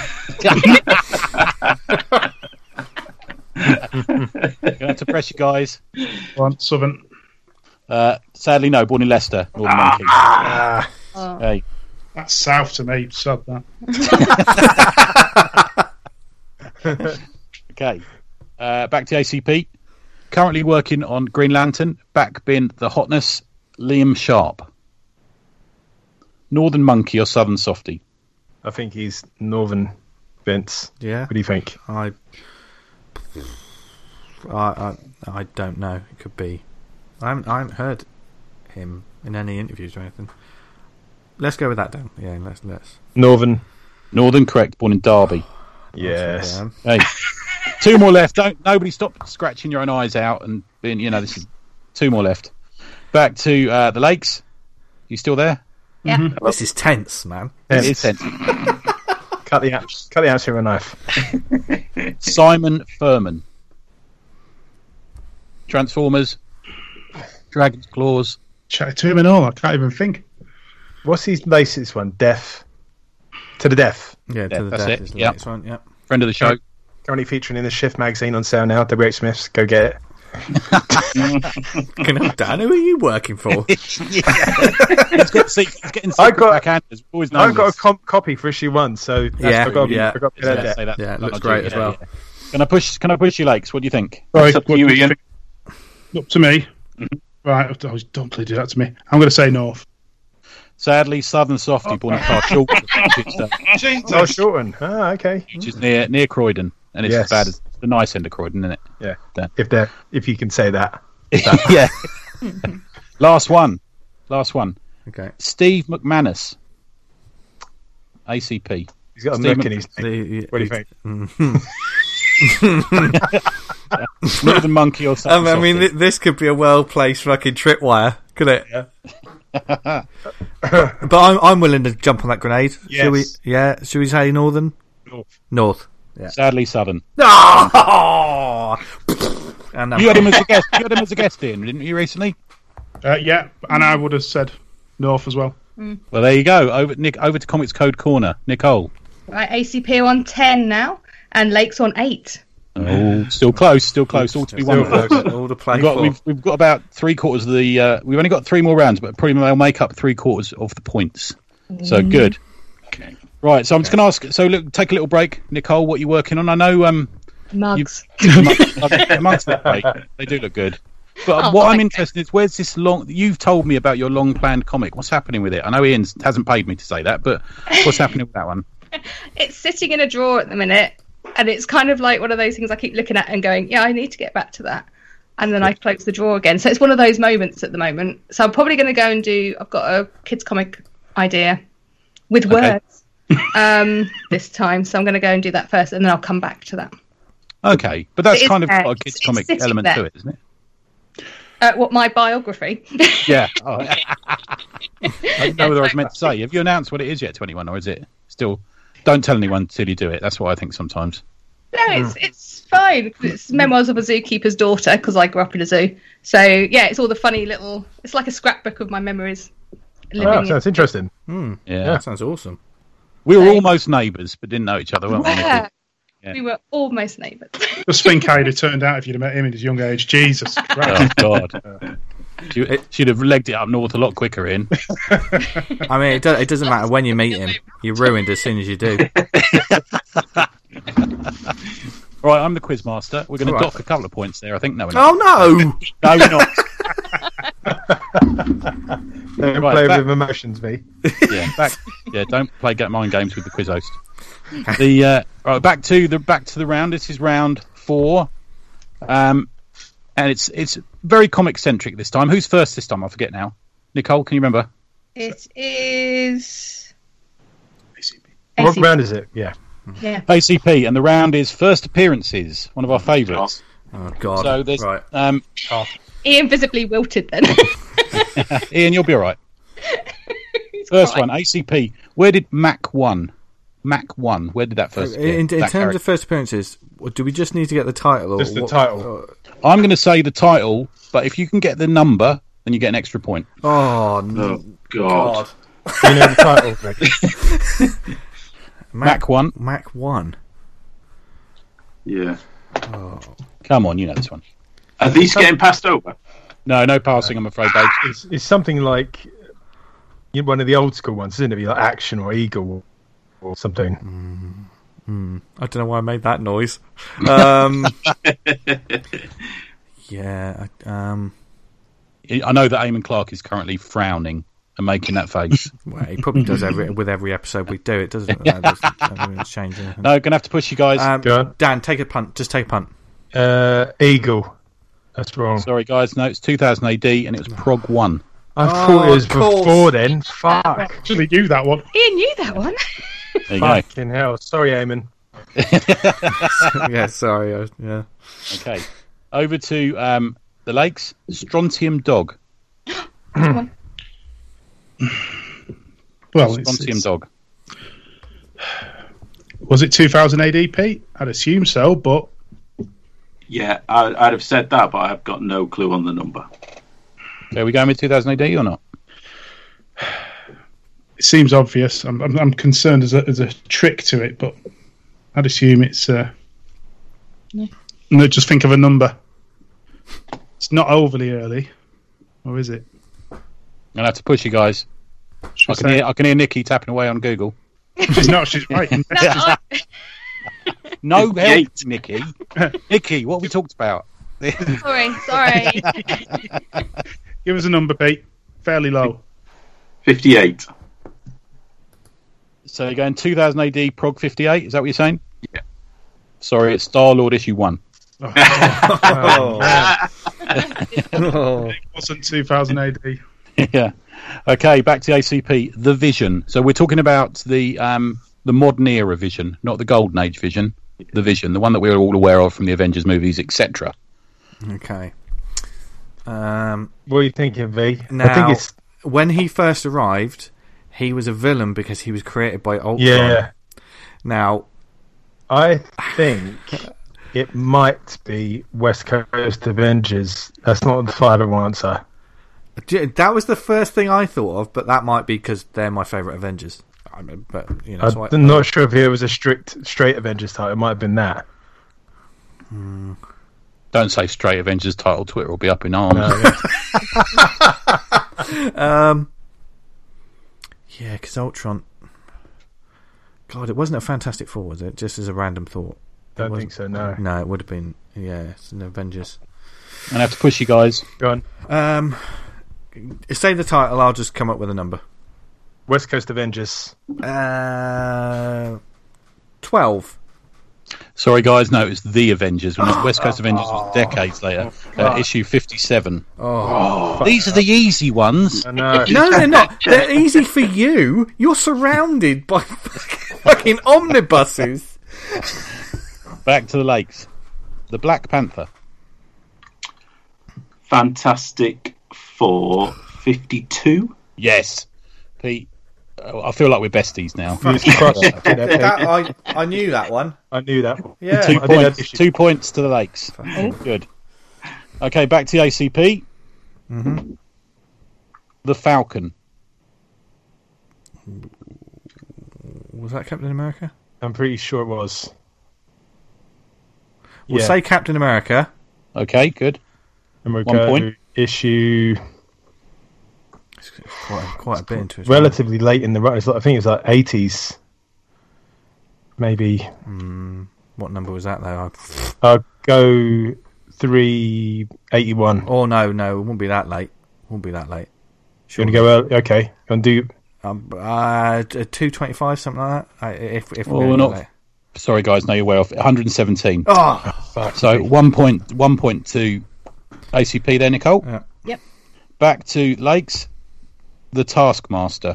Going to have to press you guys. Go on, Southern. Uh, sadly, no. Born in Leicester, Northern Monkey. Ah, Oh. Hey. That's south to me. Sod that. Okay. Uh, back to A C P. Currently working on Green Lantern. Back bin The Hotness. Liam Sharp. Northern Monkey or Southern Softy? I think he's Northern Vince. Yeah. What do you think? I, I, I, I don't know. It could be. I haven't, I haven't heard him in any interviews or anything. Let's go with that, Dan. Yeah, let's let's. Northern. Northern, correct. Born in Derby. Yes. Um, Hey, two more left. Don't nobody stop scratching your own eyes out and being. You know, this is two more left. Back to uh, the Lakes. You still there? Yeah. this is tense, man. Yes. It is tense. Cut the ash. Cut the ash with a knife. Simon Furman. Transformers. Dragon's Claws. Chat to him and all. I can't even think. What's his latest one? Death. To the Death. Yeah, Yeah, to the that's death it. is the Yep. next one. Yep. Friend of the show. Currently featuring in the Shift magazine on sale now. W H Smiths. Go get it. Fucking hell, Dan, who are you working for? He's got see, he's getting I secret got- backhanders. We've always known I've got a this. comp- copy for issue one, so that's Yeah, I've got, yeah. I've got to Yeah, get say that. that. Yeah, it No, looks no, great yeah, as well. yeah. Can I push? Can I push you, Lakes? What do you think? Right, It's up to what you, do Ian. think? Up to me. Right, oh, don't please do that to me. I'm going to say North. Sadly, Southern Softy, born in Carshall, Oh, Shorten. Ah, okay. which is near near Croydon, and it's Yes. as bad as the nice end of Croydon, isn't it? Yeah. That. If they if you can say that. yeah. Last one. Last one. Okay. Steve McManus, A C P. He's got a Steve muck in his The- name. What do you think? Northern Monkey or Um, Southern I mean, Softy. th- this could be a well-placed fucking tripwire, could it? Yeah. But I'm I'm willing to jump on that grenade. Should we? Yes. Yeah. Should we say northern? North. North. Sadly, Southern. Oh! And um, You had him as a guest. You had him as a guest in, didn't you, recently? Uh, yeah, and I would have said North as well. Well, there you go. Over Nick. Over to Comics Code Corner. Nicole. Right, A C P on ten now, and Lake's on eight. Oh, still close. Still close. All to be Still won. close. All to play We've got, for. we've, we've got about three quarters of the. Uh, we've only got three more rounds, but probably they'll make up three quarters of the points. So good. Okay. Right. So I'm just going to ask. So look, take a little break, Nicole. What are you working on? I know. Um, Mugs. amongst, amongst that break, they do look good. But Oh, what I'm okay. interested in is where's this long? You've told me about your long planned comic. What's happening with it? I know Ian hasn't paid me to say that, but what's happening with that one? It's sitting in a drawer at the minute, and it's kind of like one of those things I keep looking at and going, yeah, I need to get back to that. And then I close the drawer again. So it's one of those moments at the moment. So I'm probably going to go and do, I've got a kids comic idea with Okay. words um, this time. So I'm going to go and do that first, and then I'll come back to that. Okay, but that's It is kind of there. got a It's- kids it's comic sitting element there. to it, isn't it? Uh, what, my biography? Yeah. Oh. I don't know whether I was meant to say. Have you announced what it is yet to anyone, or is it still? Don't tell anyone until you do it. That's what I think sometimes. No, it's it's fine. It's memoirs of a zookeeper's daughter because I grew up in a zoo. So yeah, it's all the funny little. It's like a scrapbook of my memories. Living Oh, in- sounds interesting. Hmm. Yeah. That sounds awesome. We were Same. almost neighbours, but didn't know each other, weren't we? Yeah. Yeah. We were almost neighbours. Just think how he'd have turned out if you'd have met him in his young age. Jesus Christ. Oh God. She, she'd have legged it up north a lot quicker, Ian. I mean, it, do, it doesn't matter when you meet him. You're ruined as soon as you do. Right, I'm the quiz master. We're going to All right. dock a couple of points there, I think. No, we're not. Oh no! No, we're not. Don't Right, play back- with emotions, V. Yeah, back. Yeah, don't play get mind games with the quiz host. The uh, right, back to the back to the round. This is round four, um, and it's it's very comic centric this time. Who's first this time? I forget now. Nicole, can you remember? It is. What A C P. round is it? Yeah. Yeah. A C P, and the round is first appearances. One of our favourites. Oh god! So there's right. um, Ian visibly wilted then. Ian, you'll be all right. He's First crying. one, A C P. Where did Mac one? Mac one. Where did that first? In, in, in that terms character- of first appearances, do we just need to get the title? Or Just the what- title. I'm going to say the title, but if you can get the number, then you get an extra point. Oh, no. Oh God! You know the title, Greg? Mac one. Mac one. Yeah. Come on, you know this one. Are these getting passed over? No, no passing. I'm afraid, babes. It's, it's something like you know, one of the old school ones, isn't it? Like Action or Eagle or something. I don't know why I made that noise. Um, yeah. I- Um, I know that Eamon Clark is currently frowning and making that face. well, he probably does every with every episode we do. It doesn't. That doesn't, that doesn't change anything. No, going to have to push you guys. Um, Go on. Dan, take a punt. Just take a punt. Uh, Eagle. That's wrong. Sorry, guys. No, it's two thousand A D, and it was Prog one. I Oh, thought it was of course. before then. Fuck. Actually knew that one. Ian knew that one. There you go. Fucking hell. Sorry, Eamon. yeah. Sorry. I, yeah. Okay. Over to um, the lakes. Strontium Dog. Well, it's, Strontium it's, Dog. was it two thousand A D, Pete? I'd assume so, but Yeah, I, I'd have said that, but I've got no clue on the number. Are we going with two thousand A D or not? it seems obvious. I'm, I'm, I'm concerned as a, as a trick to it, but I'd assume it's. Uh, No. no, just think of a number. It's not overly early, or is it? I'm going to have to push you guys. Should I we can, say- hear, I can hear Nikki tapping away on Google. She's not. She's right. No, I, No help, fifty-eight. Nikki. Nikki, what have we talked about? sorry, sorry. Give us a number, Pete. Fairly low. fifty-eight. So you're going two thousand A D, Prog fifty-eight, is that what you're saying? Yeah. Sorry, it's Star-Lord issue one. Oh, man. Oh. It wasn't two thousand A D. Yeah. Okay, back to A C P. The Vision. So we're talking about the um, the modern era Vision, not the Golden Age Vision. The Vision, the one that we're all aware of from the Avengers movies, et cetera. Okay. Um, What are you thinking, V? now, I think it's when he first arrived, he was a villain because he was created by Ultron. yeah. Now, I think it might be West Coast Avengers. That's not the final answer. j- that was the first thing I thought of, but that might be because they're my favourite Avengers. I mean, but you know, so I- I'm not sure if it was a strict straight Avengers title. It might have been that. Don't say straight Avengers title, Twitter will be up in arms. No, yeah. Um, yeah, because Ultron. God, it wasn't a Fantastic Four, was it? Just as a random thought. It Don't wasn't- think so. No. No, it would have been. Yeah, it's an Avengers. I'm gonna have to push you guys. Go on. Um, say the title. I'll just come up with a number. West Coast Avengers. Uh, twelve. Sorry, guys. No, it was The Avengers. West Coast Avengers was decades later. Uh, issue fifty-seven. Oh, These are the easy ones. I know. no, they're not. They're easy for you. You're surrounded by fucking omnibuses. Back to the lakes. The Black Panther. Fantastic Four fifty-two. Yes. Pete, uh, I feel like we're besties now. that, I, I knew that one. I knew that. Yeah. Two I did points. that issue. Two points to the lakes. Good. Okay, back to the A C P. Mm-hmm. The Falcon. Was that Captain America? I'm pretty sure it was. We'll Yeah. say Captain America. Okay, good. And we'll One go point. issue It's quite, quite a bit into it. relatively late in the run. It's like, I think it was like eighties. Maybe. Mm, what number was that, though? I'll go three eighty-one. Oh, no, no. It won't be that late. It won't be that late. You want to go early? Okay. Go and do. Um, uh, two twenty-five, something like that. Uh, if if Well, we're we're not. not- Late. Sorry, guys. No, you're way off. one hundred seventeen. Oh, Fuck. So one point, one point to A C P there, Nicole. Yeah. Yep. Back to Lakes. The Taskmaster.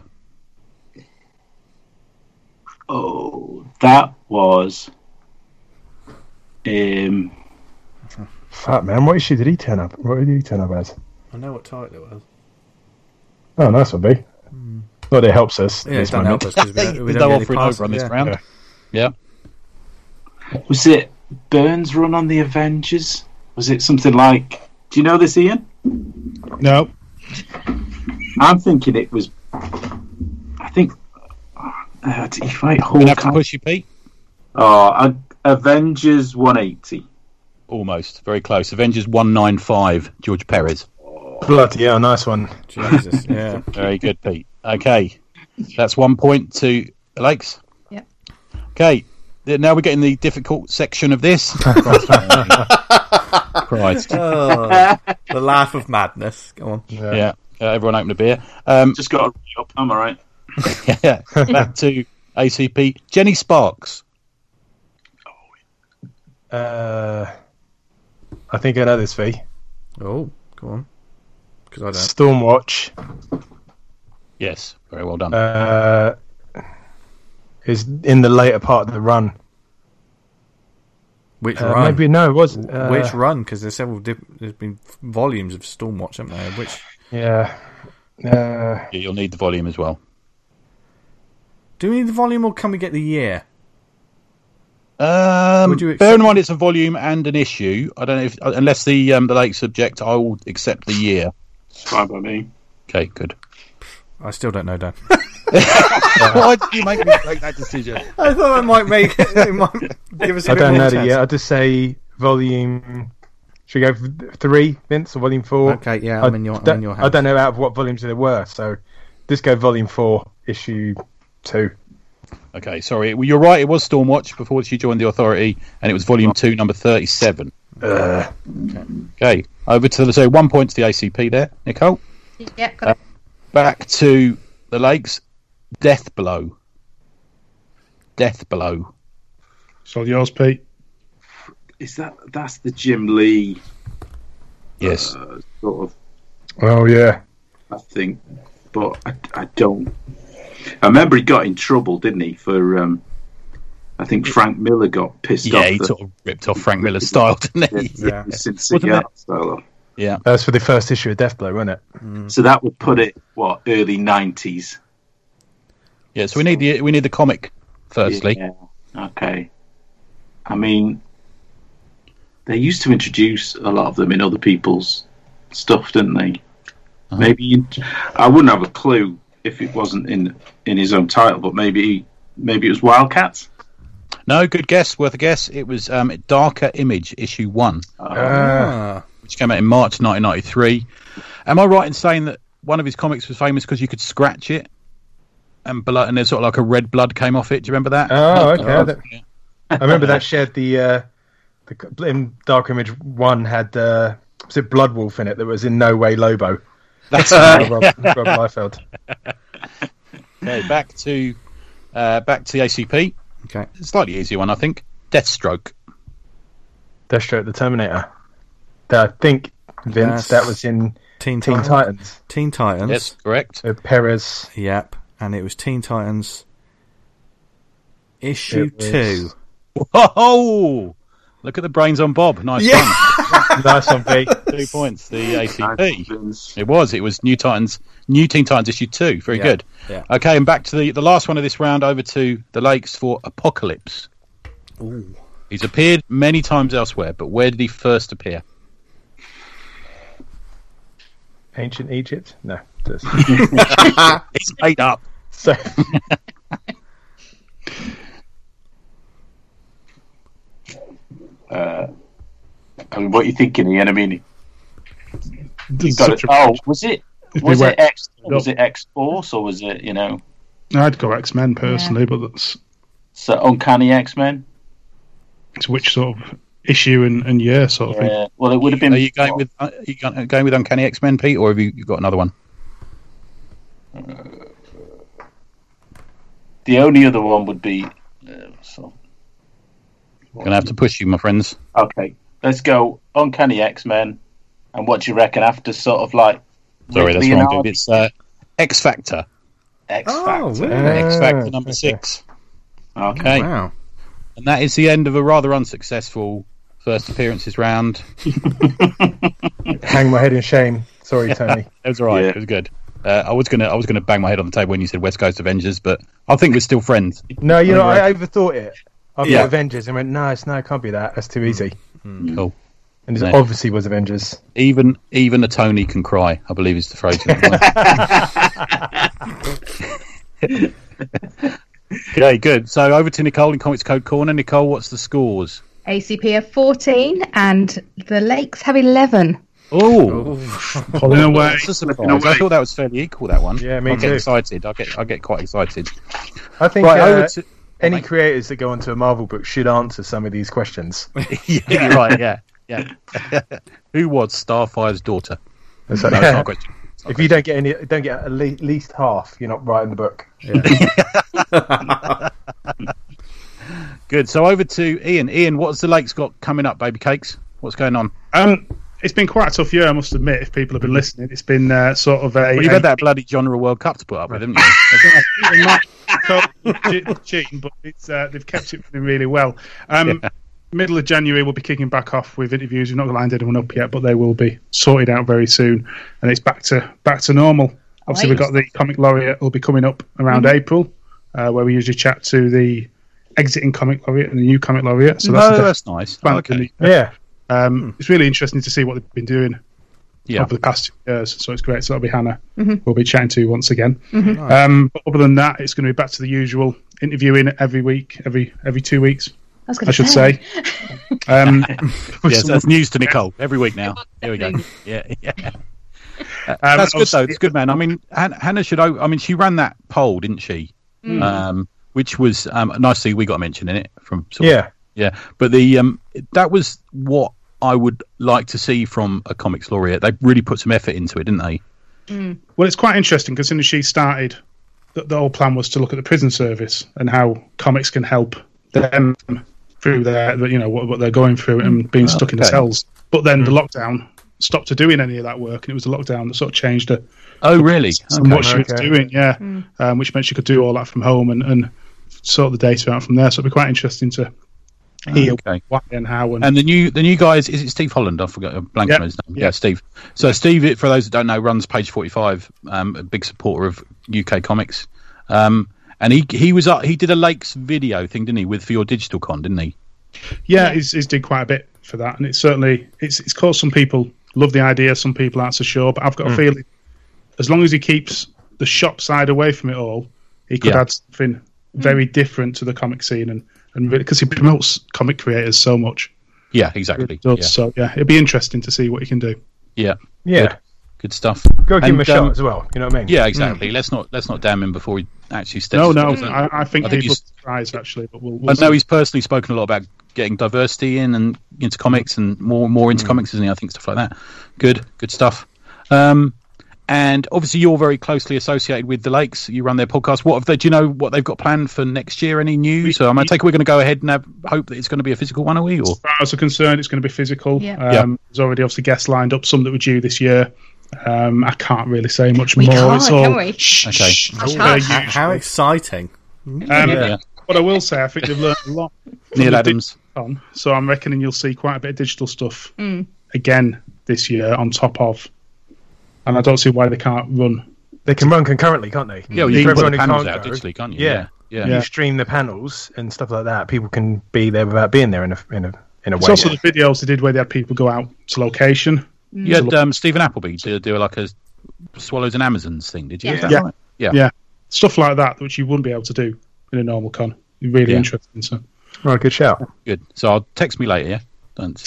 Oh, that was. Um, Fuck, man. What issue did he turn up? What did he turn up as? I know what title it was. Oh, nice one, B. Mm. Not that it helps us. Yeah, it this don't moment. help us because we don't, we There's don't no get offering any over on this passes, round. Yeah. Yeah. was it Burns' run on the Avengers? Was it something like? Do you know this, Ian? No. I'm thinking it was. I think. Uh, did he fight We're gonna have to Hawkeye? push you, Pete. Oh, uh, Avengers one eighty. Almost. Very close. Avengers one ninety-five. George Perez. Bloody hell, nice one. Jesus, yeah. Very good, Pete. Okay. That's one point to Lakes. Yeah. Okay. Now we're getting the difficult section of this. Christ. Oh, the laugh of madness. Go on. Yeah. Uh, everyone open a beer. Um, Just got to re up. Am I right? yeah. Back to A C P. Jenny Sparks. Uh, I think I know this, V. Oh, go on. Because I don't. Stormwatch Yes. Very well done. uh, is in the later part of the run. Which Uh, run? maybe no, it was uh, Which run? Because there's several. Dip- there's been volumes of Stormwatch, haven't there? Which Yeah. Uh, Yeah, you'll need the volume as well. do we need the volume, or can we get the year? Um, Would you bear accept- in mind it's a volume and an issue. I don't know if unless the um, the Lakes object, I will accept the year. It's fine by me. Okay, good. I still don't know, Dan. Why did you make me make that decision? I thought I might make it might give us a I bit don't more know that chance. yet. I'll just say volume. Should we go for three, Vince, or volume four? Okay, yeah, I'm in your, I'm don't- in your I house. don't know out of what volumes there were, so just go volume four, issue two. Okay, sorry. Well, you're right. It was Stormwatch before she joined the Authority, and it was Volume Two, Number Thirty-seven. Uh, Okay, over to the so one point to the A C P there, Nicole. Yeah, got it. Back to the Lakes. Death Blow. Death Blow. It's all yours, Pete. Is that that's the Jim Lee Yes. uh, sort of? oh yeah, I think, but I, I don't. I remember he got in trouble, didn't he? For um, I think Frank Miller got pissed Yeah, off. he that- sort of ripped off Frank Miller's style, didn't he? Yeah. the Sin Wasn't City it? art style. Yeah. that was for the first issue of Death Blow, wasn't it? So that would put it what early nineties. Yeah. So we need the we need the comic firstly. Yeah. Okay. I mean, they used to introduce a lot of them in other people's stuff, didn't they? Uh-huh. Maybe I wouldn't have a clue if it wasn't in in his own title, but maybe maybe it was Wildcats. No, good guess, worth a guess. It was um, Darker Image issue one, Ah, which came out in March nineteen ninety-three. Am I right in saying that one of his comics was famous because you could scratch it and blood, and there's sort of like a red blood came off it? Do you remember that? Oh, okay. Oh, That- yeah. I remember that shared the uh, the in Dark Image one had uh, was it Bloodwolf in it that was in no way Lobo. That's Rob, Rob Liefeld. Okay, back to uh, back to the A C P. Okay. Slightly easier one, I think. Deathstroke. Deathstroke the Terminator. I think, Vince, Yes. that was in Teen, Teen Titans. Titans. Teen Titans. Yes, correct. With Perez. Yep. And it was Teen Titans issue It was- two. Whoa! Look at the brains on Bob. Nice Yeah. one. Nice one, Pete. Two points. The A C Nice P. ones. It was. It was New Titans. New Teen Titans issue two. Very Yeah, good. yeah. Okay, and back to the the last one of this round. Over to the Lakes for Apocalypse. Ooh. He's appeared many times elsewhere, but where did he first appear? Ancient Egypt? No. Just... It's made up. so, Uh, I mean, what are you thinking, Ian? I mean, you There's got it. such a- Oh, was it? If Was we it went- X? Was it X Force or was it? You know, I'd go X Men personally, but that's so Uncanny X Men. it's which sort of issue and, and year sort of thing. Yeah. Well, it would have been. Are you going with uh, are you go- going with Uncanny X-Men, Pete, or have you you got another one? The only other one would be. Uh, so, Gonna have to push you, my friends. okay, let's go Uncanny X Men. And what do you reckon after sort of like? Sorry, that's Leonardo- wrong, dude. It's uh, X Factor. X Oh, Factor. really? X Factor number okay. six. Okay. Okay, Wow. and that is the end of a rather unsuccessful first appearances round. hang my head in shame. Sorry, Tony. It was all right. Yeah. It was good. Uh, I was gonna I was gonna bang my head on the table when you said West Coast Avengers, but I think we're still friends. No, you know, I overthought it. I thought Yeah. Avengers and went, no, it's, no, it can't be that. That's too easy. Cool. And it Yeah. obviously was Avengers. Even even a Tony can cry, I believe is the phrase. Okay, good. So over to Nicole in Comics Code Corner. Nicole, what's the scores? A C P have fourteen and the Lakes have eleven. Oh, Pulling away. that's a surprise. I thought that was fairly equal. That one. Yeah, me I get too. excited. I get I get quite excited. I think Right, uh, over to any creators that go onto a Marvel book should answer some of these questions. yeah, you're right. Yeah, yeah. Who was Starfire's daughter? It's No, like, it's not a question. if you don't get any, don't get at le- least half, you're not writing the book. Good. So over to Ian. Ian, what's the Lakes got coming up, baby cakes? What's going on? Um, it's been quite a tough year, I must admit. If people have been listening, it's been uh, sort of a. Well, you've a- had that bloody genre World Cup to put up with, haven't you? It might be cheating, but it's uh, they've kept it running really well. Um, Yeah. Middle of January, we'll be kicking back off with interviews. We've not lined anyone up yet, but they will be sorted out very soon, and it's back to back to normal. Obviously, we've got the comic laureate will be coming up around April, uh, where we usually chat to the exiting comic laureate and the new comic laureate. So that's Oh, a that's nice. fan- Okay. Yeah. um, It's really interesting to see what they've been doing Yeah. over the past two years. So it's great. So that'll be Hannah we'll be chatting to once again. Um, but other than that, it's going to be back to the usual interviewing every week, every every two weeks, I was going I to should say. Um, with Yes, some- that's news to Nicole every week now. Here we go. Yeah, yeah. um, That's good though. obviously- It's good, man. I mean, Han- Hannah should. o- I mean, she ran that poll, didn't she? Um, which was um, nicely. We got a mention in it from. Sort of- Yeah. yeah. But the um, that was what I would like to see from a comics laureate. They really put some effort into it, didn't they? Well, it's quite interesting because as soon as she started, the, the whole plan was to look at the prison service and how comics can help them through their, you know, what, what they're going through and being stuck in the okay. cells. But then the lockdown stopped her doing any of that work, and it was the lockdown that sort of changed her Oh, really? and what she was Okay. doing. Yeah, um, which meant she could do all that from home and, and sort the data out from there. So it'd be quite interesting to hear Okay. why and how. And, And the new the new guys, is it Steve Holland? I forgot a blank Yeah. on his name. Yeah. Yeah, Steve. So Steve, for those that don't know, runs Page Forty Five, um, a big supporter of U K comics. Um, and he he was uh, he did a Lakes video thing, didn't he, with for your Digital Con, didn't he? yeah, he's, he's did quite a bit for that, and it's certainly it's it's caused some people love the idea, some people aren't so sure. But I've got a feeling as long as he keeps the shop side away from it all, he could Yeah. add something very different to the comic scene, and and because he promotes comic creators so much. Yeah, exactly. Does. Yeah, So yeah, it'd be interesting to see what he can do. yeah, Yeah. Good. Good stuff. Go give him a And, shot um, as well. You know what I mean? Yeah, exactly. Let's not let's not damn him before he actually steps. No, no, foot. I, I think I think people he's- are surprised actually, but we'll. I we'll know see. he's personally spoken a lot about getting diversity in and into comics and more more into mm. comics, isn't he? I think stuff like that. Good, good stuff. Um, and obviously, you're very closely associated with the Lakes. You run their podcast. What have they? Do you know what they've got planned for next year? Any news? So I'm going to take it we're going to go ahead and have, hope that it's going to be a physical one, are we? Or? As far as I'm concerned, it's going to be physical. Yeah. Um, yeah. There's already obviously guests lined up, some that were due this year. Um, I can't really say much we more. Can't, it's all can we? shh, okay. Shh, Hush, uh, hush. How, how exciting! Um, Yeah. What I will say, I think they've learned a lot. from Neil the Adams. On, so I'm reckoning you'll see quite a bit of digital stuff Mm. again this year on top of. And I don't see why they can't run. They can run concurrently, can't they? Yeah, well, you For can put everyone the who panels can't out go, digitally, can't you? Yeah. Yeah. You yeah. stream the panels and stuff like that. People can be there without being there in a in a in a It's way. also yeah. the videos they did where they had people go out to location. You had um, Stephen Appleby do, do like a Swallows and Amazons thing, did you? Yeah. Is that Yeah. right? Yeah. Yeah. Stuff like that, which you wouldn't be able to do in a normal con. Really Yeah. interesting. So. Right, good shout. Good. So I'll text me later, yeah? Don't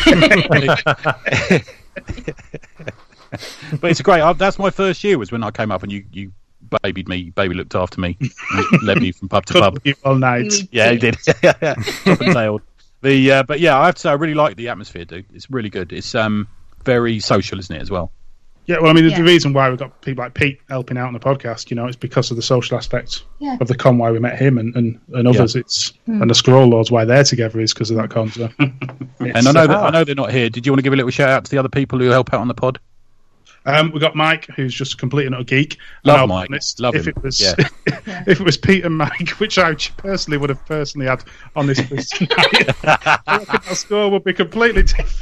But it's a great. I, that's my first year was when I came up and you, you babied me, baby looked after me, and led me from pub to pub. All night. Yeah, he did. Top and tailed. The uh, but yeah, I have to say I really like the atmosphere, dude. It's really good. It's um very social, isn't it, as well? Yeah, well, I mean, the, Yeah. the reason why we've got people like Pete helping out on the podcast, you know, it's because of the social aspect Yeah. of the con, why we met him and, and, and others. It's Hmm. and the Scroll Lords, why they're together is because of that con. So. And I know that I know they're not here. Did you want to give a little shout out to the other people who help out on the pod? Um, we got Mike, who's just a complete and utter geek. Love And I'll be Mike. honest, Love if him. it was Yeah. if it was Pete and Mike, which I personally would have personally had on this quiz tonight, I reckon our score would be completely different.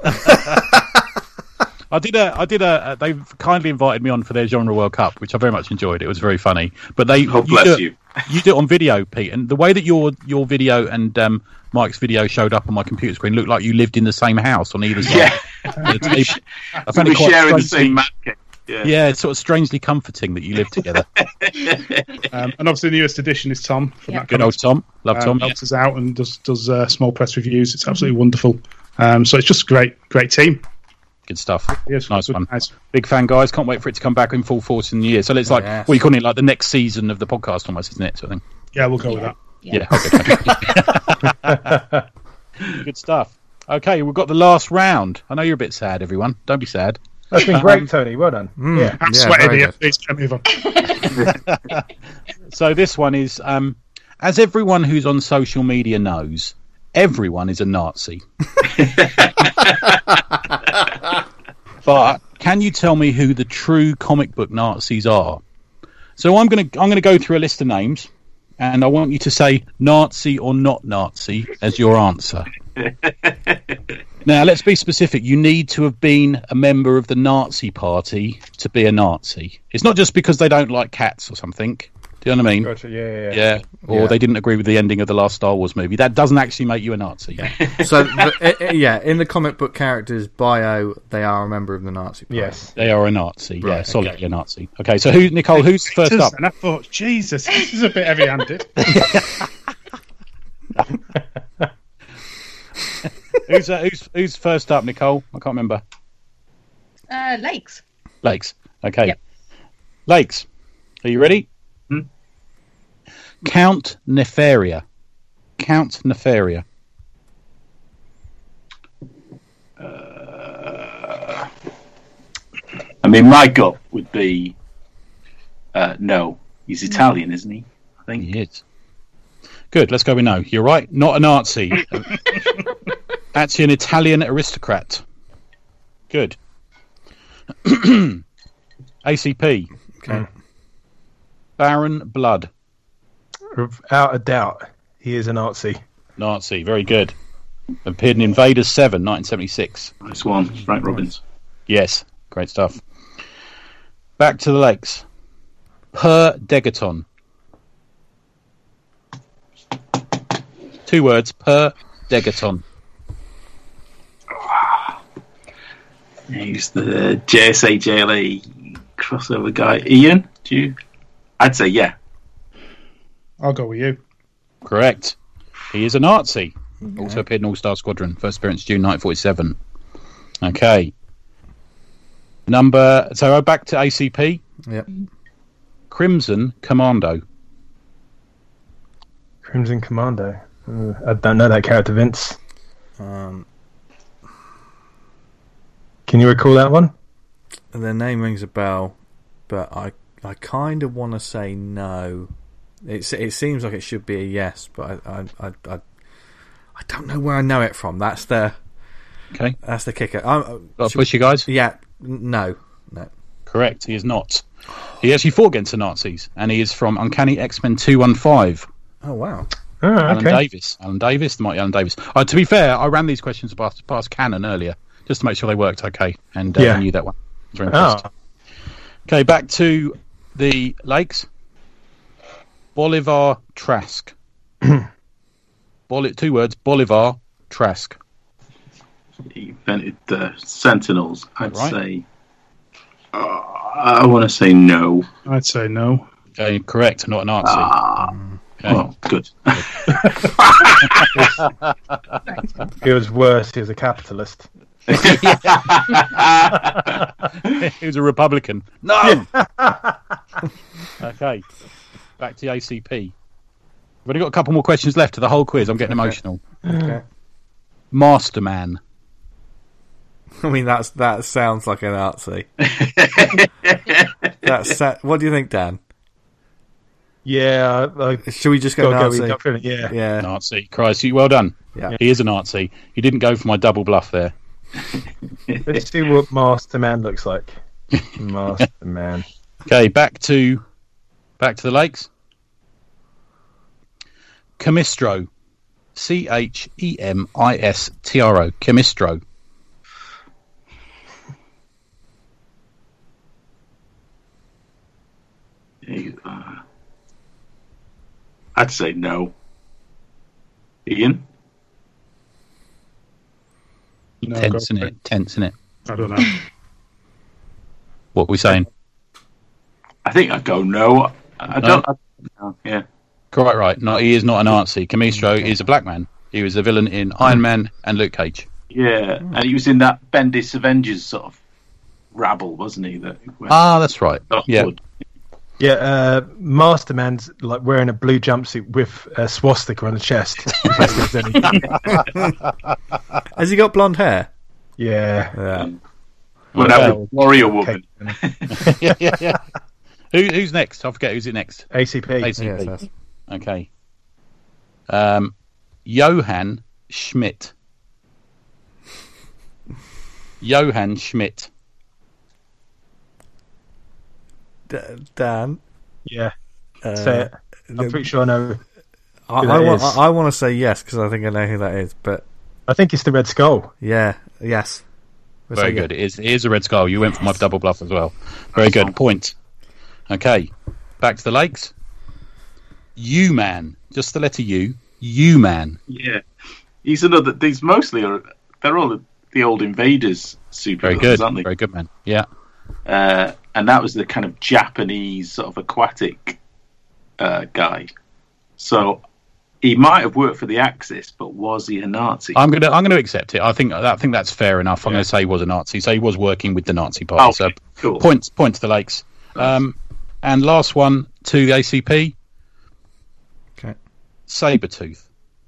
I did a, I did a. Uh, they've kindly invited me on for their Genre World Cup, which I very much enjoyed. It was very funny. But they, God bless do, you. You do it on video, Pete, and the way that your your video and um, Mike's video showed up on my computer screen looked like you lived in the same house on either side. Yeah. of the table. I found We're it quite sharing the strangely- same man cave. Yeah. Yeah, it's sort of strangely comforting that you live together. Um, and obviously, the newest edition is Tom from Yeah. that Good comics. old Tom, love um, Tom. helps us out and does does uh, small press reviews. It's absolutely wonderful. Um, so it's just a great, great team. Good stuff. Yes, Nice good one. guys. Big fan, guys. Can't wait for it to come back in full force in the year. So it's like, Yes. what you call it, like the next season of the podcast almost, isn't it? Sort of thing. Yeah, we'll go with Yeah. that. Yeah. Okay. Good stuff. Okay, we've got the last round. I know you're a bit sad, everyone. Don't be sad. That's been great, Tony. Well done. Mm. Yeah. I'm Yeah, sweating very here. good. Please get move on. So this one is, um, as everyone who's on social media knows, everyone is a Nazi. But can you tell me who the true comic book Nazis are? So I'm going to I'm going to go through a list of names, and I want you to say Nazi or not Nazi as your answer. Now, let's be specific. You need to have been a member of the Nazi party to be a Nazi. It's not just because they don't like cats or something. Do you know what I mean? Gotcha. Yeah, yeah, yeah. Yeah. Or Yeah. they didn't agree with the ending of the last Star Wars movie. That doesn't actually make you a Nazi. So, the, i- i- yeah, in the comic book character's bio, they are a member of the Nazi Party. Yes. They are a Nazi. yeah, Right, solidly a Nazi. Okay, so who, Nicole, who's first up? And I thought, Jesus, this is a bit heavy-handed. who's, uh, who's who's first up, Nicole? I can't remember. Uh, Lakes. Lakes. Okay. Yep. Lakes. Are you ready? Hmm? Count Nefaria. Count Nefaria. Uh, I mean, my gut would be uh, no. He's Italian, isn't he? I think. He is. Good, let's go with no. You're right, not a Nazi. Actually an Italian aristocrat. Good. A C P. Okay. Baron Blood. Without a doubt, he is a Nazi. Nazi, very good. Appeared in Invaders seven, nineteen seventy-six. Nice one, Frank Robbins. Yes, great stuff. Back to the Lakes. Per Degaton. Two words, per Degaton. He's the J S A J L A crossover guy. Ian, do you? I'd say yeah. I'll go with you. Correct. He is a Nazi. Also appeared in All Star Squadron. First appearance June nineteen forty-seven. Okay. Number. So back to A C P. Yep. Crimson Commando. Crimson Commando. Uh, I don't know that character, Vince. Um, Can you recall that one? their name rings a bell, but I I kind of want to say no. It's it seems like it should be a yes, but I I, I I I don't know where I know it from. That's the Okay. that's the kicker. I, Got to push you guys? Yeah, n- no, no. Correct, he is not. He actually fought against the Nazis, and he is from Uncanny X-Men two one five. Oh wow. Oh, Alan okay. Davis. Alan Davis, the mighty Alan Davis. Uh, to be fair, I ran these questions past, past Canon earlier, just to make sure they worked okay, and uh, Yeah. I knew that one. I was very impressed. Oh, Okay, back to the lakes. Bolivar Trask. Boli- two words, Bolivar Trask. He invented the Sentinels. I'd Right. say. Uh, I want to say no. I'd say no. Okay, correct, not a Nazi. Ah, Okay. well, good. he was worse. He was a capitalist. He was a Republican. No! Okay, back to the A C P. We've only got a couple more questions left to the whole quiz. I'm getting emotional. Okay. Masterman. I mean, that's that sounds like a Nazi. That's sa- what do you think, Dan? Yeah, I, I Should we just go gotta go Nazi? with gut feeling. Yeah. Yeah. Nazi. Christ, you well done. Yeah. He is a Nazi. You didn't go for my double bluff there. Let's see what Masterman looks like. Masterman. Okay, back to back to the lakes. Chemistro. C H E M I S T R O. Chemistro. Uh, I'd say no. Ian? No, Tense, go in for it? Tense, in it? I don't know. What are we saying? I think I'd go no. I No? don't. I, no, yeah. Quite right. No, he is not a Nazi. Chemistro is a black man. He was a villain in Iron Man and Luke Cage. Yeah. And he was in that Bendis Avengers sort of rabble, wasn't he? That went Ah, that's right. off Yeah. wood. Yeah, uh, Masterman's like wearing a blue jumpsuit with a swastika on the chest. in case there's any- Has he got blonde hair? yeah. Yeah. Well, that was Warrior Woman. Okay. yeah, yeah, yeah. Who, who's next? I forget. Who's it next? A C P. A C P. Yes, that's- Okay. Um, Johann Schmidt. Johann Schmidt. D- Dan. Yeah. Uh, Say it. I'm pretty sure I know. I, who I, that want, is. I, I want to say yes because I think I know who that is. But I think it's the Red Skull. yeah, yes. We'll Very say yeah. good. It is, it is a red skull. You went for my double bluff as well. Very good. Point. Okay. Back to the lakes. U-Man. Just the letter U. U-Man. Yeah. He's another. These mostly are. They're all the, the old Invaders superheroes, Very good. aren't they? Very good, man. Yeah. Uh, and that was the kind of Japanese sort of aquatic uh, guy. So he might have worked for the Axis, but was he a Nazi? I'm gonna I'm gonna accept it. I think I think that's fair enough. I'm Yeah. gonna say he was a Nazi. So he was working with the Nazi party. Oh, so cool. point point to the lakes. Um, and last one to the A C P. Okay. Sabretooth.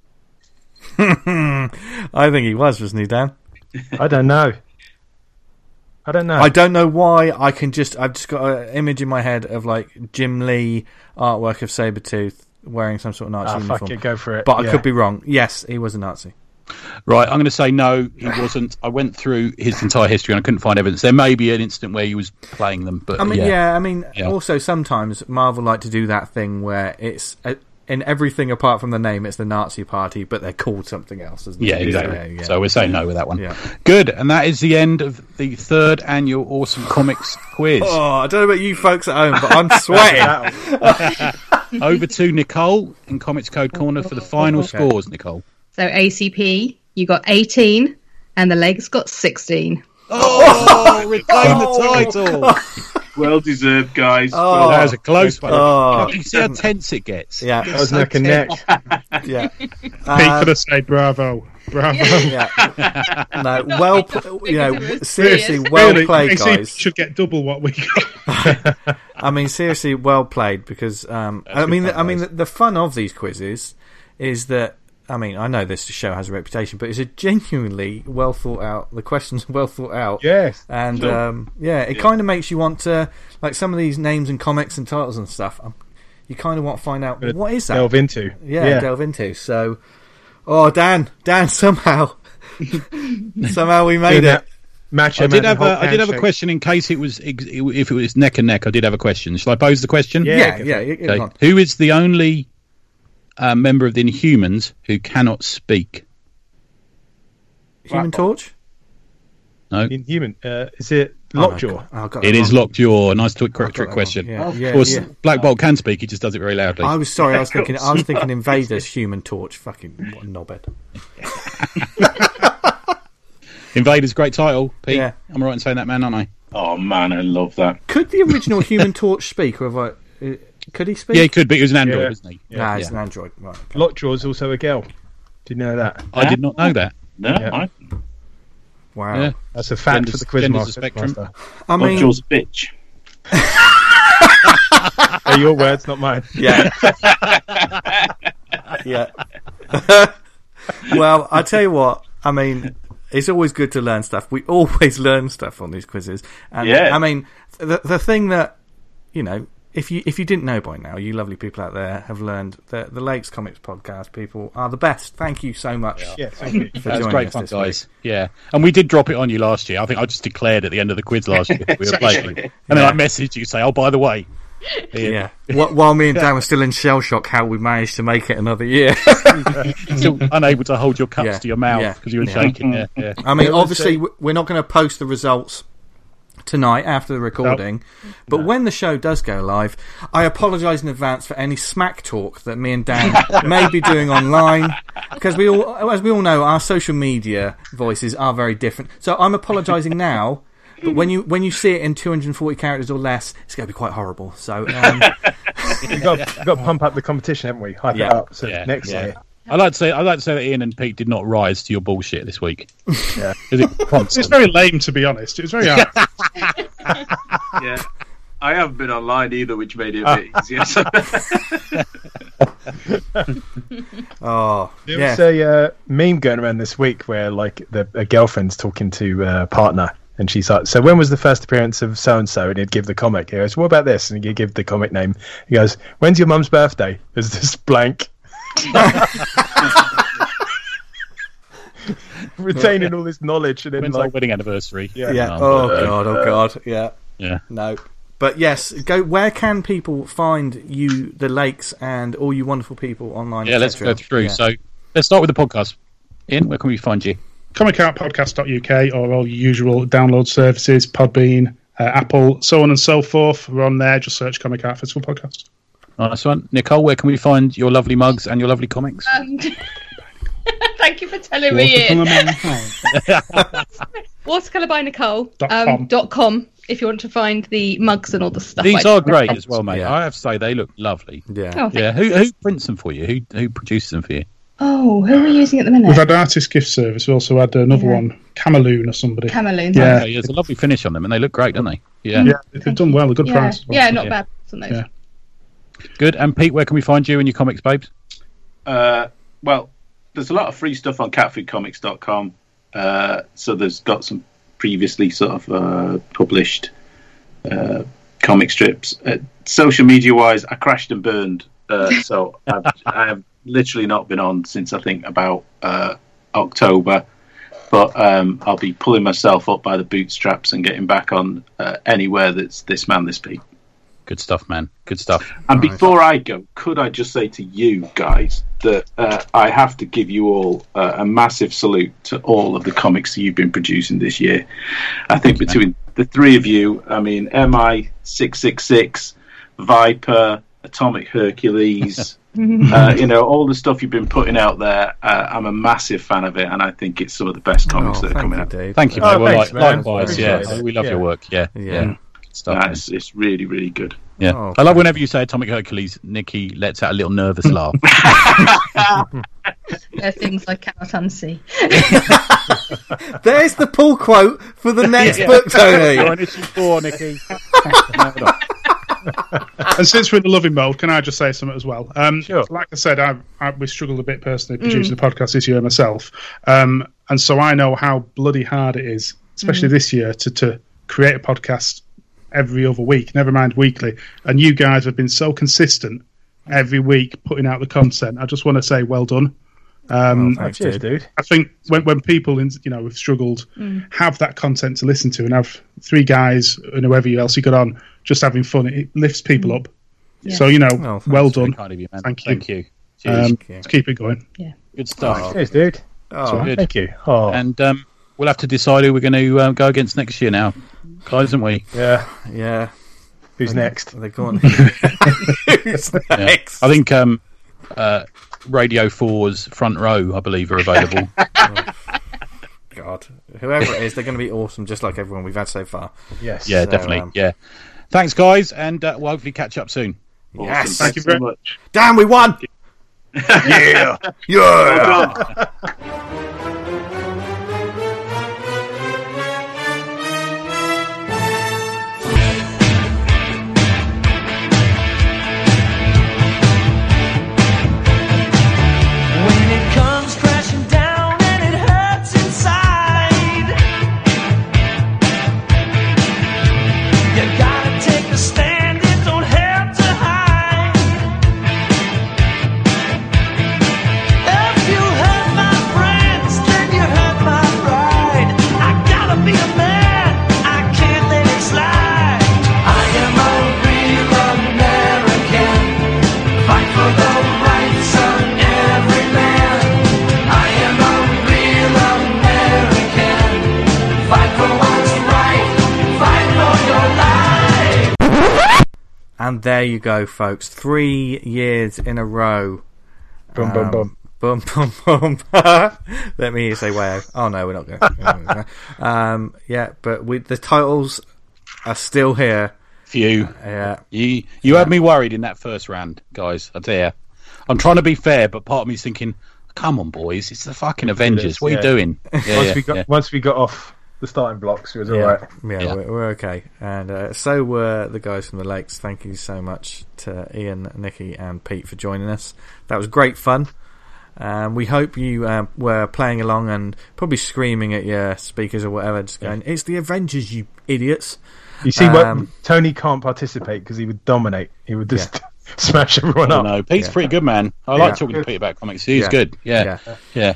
I think he was, wasn't he, Dan? I don't know. I don't know. I don't know why. I can just. I've just got an image in my head of like Jim Lee artwork of Sabretooth wearing some sort of Nazi Ah, uniform. fuck it, go for it. But I Yeah. could be wrong. Yes, he was a Nazi. Right, I'm going to say no, he wasn't. I went through his entire history and I couldn't find evidence. There may be an incident where he was playing them, but I mean, yeah. yeah. I mean, Yeah. also sometimes Marvel like to do that thing where it's uh, in everything apart from the name, it's the Nazi Party, but they're called something else. Isn't Yeah, it? exactly. Yeah, yeah. So we're saying no with that one. Yeah. Good, and that is the end of the third annual Awesome Comics quiz. Oh, I don't know about you folks at home, but I'm sweating. Over to Nicole in Comics Code Corner for the final Okay. scores, Nicole. So A C P, you got eighteen, and the legs got sixteen. Oh, retain the title. Well deserved, guys. Oh. Well, That was a close one. Oh. You see how tense it gets. Yeah, That was neck and neck. yeah. Pete Uh, could have said bravo. Bravo. yeah. No, well, pl- you know, Serious. seriously, well Really, played, A C P guys. should get double what we got. I mean, seriously, well played because um, I mean, good I mean, fun, the, the fun of these quizzes is that I mean, I know this show has a reputation, but it's a genuinely well thought out. The questions are well thought out. Yes. And Sure. um, yeah, it Yeah. kind of makes you want to, like some of these names and comics and titles and stuff. Um, you kind of want to find out Gonna what is that. Delve into. yeah, yeah. delve into. So, oh, Dan, Dan, somehow, somehow we made Doing it. that Macho I did Man have a, Hulk I did have a handshake. question in case it was ex- if it was neck and neck. I did have a question. Shall I pose the question? Yeah. Yeah, go yeah. for yeah, Okay. go on. Who is the only uh, member of the Inhumans who cannot speak? Human Torch. No, Inhuman. Uh, is it Oh, no, Lockjaw? God, I got it that is wrong. Lockjaw. Nice trick, I got trick that question. wrong. Yeah, Oh, yeah, Of course, yeah. Black Bolt can speak. He just does it very loudly. I was sorry. I was thinking. I was thinking Invaders. Human Torch. Fucking what a knobhead. Invaders, great title. Pete, Yeah. I'm right in saying that, man, aren't I? Oh man, I love that. Could the original Human Torch speak, or have I? Uh, could he speak? Yeah, he could, but he was an android, Yeah. wasn't he? Nah, he's Yeah. an android. Right. Okay. Lockjaw is also a girl. Did you know that? I did not know that. No, Yeah. I, Wow. Yeah. That's a fact Genders- for the quiz genders master. a spectrum. master. I mean, Lockjaw's a bitch. They're your words, not mine. yeah, yeah. Well, I tell you what. I mean, it's always good to learn stuff. We always learn stuff on these quizzes. And Yeah. I mean, the the thing that you know, if you if you didn't know by now, you lovely people out there have learned that the Lakes Comics podcast people are the best. Thank you so much. Yeah, thank you. For That was joining great us fun, this guys. Yeah, and we did drop it on you last year. I think I just declared at the end of the quiz last year we were playing, and then Yeah. I messaged you say, "Oh, by the way, Week. Yeah. Wh- While me and Dan were still in shell shock, how we managed to make it another year. still unable to hold your cups Yeah. to your mouth Yeah. because you were Yeah. shaking." Yeah, yeah. I mean, It was, obviously, uh, w we're not going to post the results tonight after the recording, but when the show does go live, I apologise in advance for any smack talk that me and Dan may be doing online, because we all, as we all know, our social media voices are very different. So I'm apologising now. But when you when you see it in two hundred forty characters or less, it's going to be quite horrible. So um, We've got, we've got to pump up the competition, haven't we? Hype Yeah. it up. So Yeah. next Yeah. year. I like to say, I like to say that Ian and Pete did not rise to your bullshit this week. Yeah. 'Cause it It's constant. very lame, to be honest. It was very hard. Yeah. I haven't been online either, which made it a bit easier. So- oh There yeah, was a uh, meme going around this week where like the, a girlfriend's talking to a partner, and she's like, "So when was the first appearance of so and so?" And he'd give the comic. He goes, "What about this?" And he'd give the comic name. He goes, "When's your mum's birthday?" There's this blank. Retaining all this knowledge, and then When's our like, wedding anniversary? Yeah. yeah. Oh, Oh god, oh god, yeah. yeah. No. But yes, go. Where can people find you, the Lakes, and all you wonderful people online? Yeah, et let's cetera? go through. Yeah. So let's start with the podcast. Ian, where can we find you? comic out podcast dot U K or all your usual download services, Podbean, uh, Apple, so on and so forth. We're on there. Just search Comic Out Physical Podcast. Nice one. Nicole, where can we find your lovely mugs and your lovely comics? Um, thank you for telling me it. Watercolour by Nicole Dot um, com. dot com if you want to find the mugs and all the stuff. These I are do. great as well, mate. Yeah. I have to say they look lovely. Yeah. Oh, thank Yeah, who who prints them for you? Who who produces them for you? Oh, who are we using at the minute? We've had Artist Gift Service. We also had another Yeah. one, Cameloon or somebody. Cameloon. Yeah. Okay, there's a lovely finish on them, and they look great, don't they? Yeah, Yeah, they've done well. A good Yeah, price. as well. yeah, not Yeah. bad on those. Yeah. good. And Pete, where can we find you and your comics, babes? Uh, well, there's a lot of free stuff on cat food comics dot com. Uh, so there's got some previously sort of uh, published uh, comic strips. Uh, social media wise, I crashed and burned. Uh, so I've, I have literally not been on since I think about uh, October. But um, I'll be pulling myself up by the bootstraps and getting back on uh, anywhere that's this man, this Pete. Good stuff, man. Good stuff. And Nice. before I go, could I just say to you guys that uh, I have to give you all uh, a massive salute to all of the comics that you've been producing this year. I think between the three of you, I mean, M I six six six, Viper, Atomic Hercules, uh, you know, all the stuff you've been putting out there, uh, I'm a massive fan of it, and I think it's some of the best comics Oh, that are thank coming you, out. Dave. Thank you, Oh, mate. Well, thanks, like, man. likewise, yeah. Appreciate it. We love Yeah. your work. Yeah, Yeah. yeah. Good stuff. Uh, man. it's, it's really, really good. Yeah, Oh, I love whenever you say Atomic Hercules, Nikki lets out a little nervous laugh. There are things I cannot unsee. There's the pull quote for the next book, Tony. You're on issue four, Nikki. And since we're in the loving mode, can I just say something as well? Um, Sure. Like I said, I've, I, we struggled a bit personally producing the podcast this year myself. Um, and so I know how bloody hard it is, especially this year, to, to create a podcast every other week, never mind weekly. And you guys have been so consistent every week putting out the content. I just want to say well done. Um, Oh, thanks, Cheers, dude. dude. I think when when people in, you know have struggled, have that content to listen to, and have three guys and whoever else you got on just having fun, it lifts people up. Yeah. So you know, Oh, thanks. well Very done. kind of you, man. Thank you. Thank you. Cheers. Um, you. let's keep it going. Good stuff. Cheers, dude. Oh, Good. Thank you. Oh, And um, we'll have to decide who we're going to um, go against next year now, guys, aren't we? yeah. yeah. Who's next? They're going. Who's Yeah. next? I think um, uh, Radio four's Front Row, I believe, are available. God, whoever it is, they're going to be awesome, just like everyone we've had so far. Yes. Yeah, So, definitely. um, Yeah. Thanks, guys, and uh, we'll hopefully catch up soon. Awesome. Yes. Thank you Thanks very so much. Damn, we won! Yeah. Yeah. Well done. When it comes crashing down and it hurts inside, you gotta take a stand, it don't have to hide. If you hurt my friends, then you hurt my pride. I gotta be a man, I can't let it slide. I am a real American, fight for the rights of every man. I am a real American, fight for what's right, fight for your life. And there you go, folks. Three years in a row. Boom, boom, boom. Boom, boom, boom. Let me hear you say wow. Oh, no, we're not going to. um, yeah, but we, the titles are still here. Few. Yeah. You you had me worried in that first round, guys. I tell you. I'm trying to be fair, but part of me's thinking, come on, boys, it's the fucking Avengers. What are yeah. you doing? Yeah, Once yeah, we got yeah. once we got off the starting blocks, it was all Yeah, right. yeah, Yeah. We're, we're okay. And uh, so were the guys from the Lakes. Thank you so much to Ian, Nikki, and Pete for joining us. That was great fun. Um, we hope you uh, were playing along and probably screaming at your speakers or whatever, just going, "It's the Avengers, you idiots!" You see, Um, what Tony can't participate because he would dominate. He would just smash everyone I up. don't know. Pete's Yeah. pretty good, man. I like Yeah. talking to Pete about comics. He's Yeah. good. Yeah. Yeah. Yeah.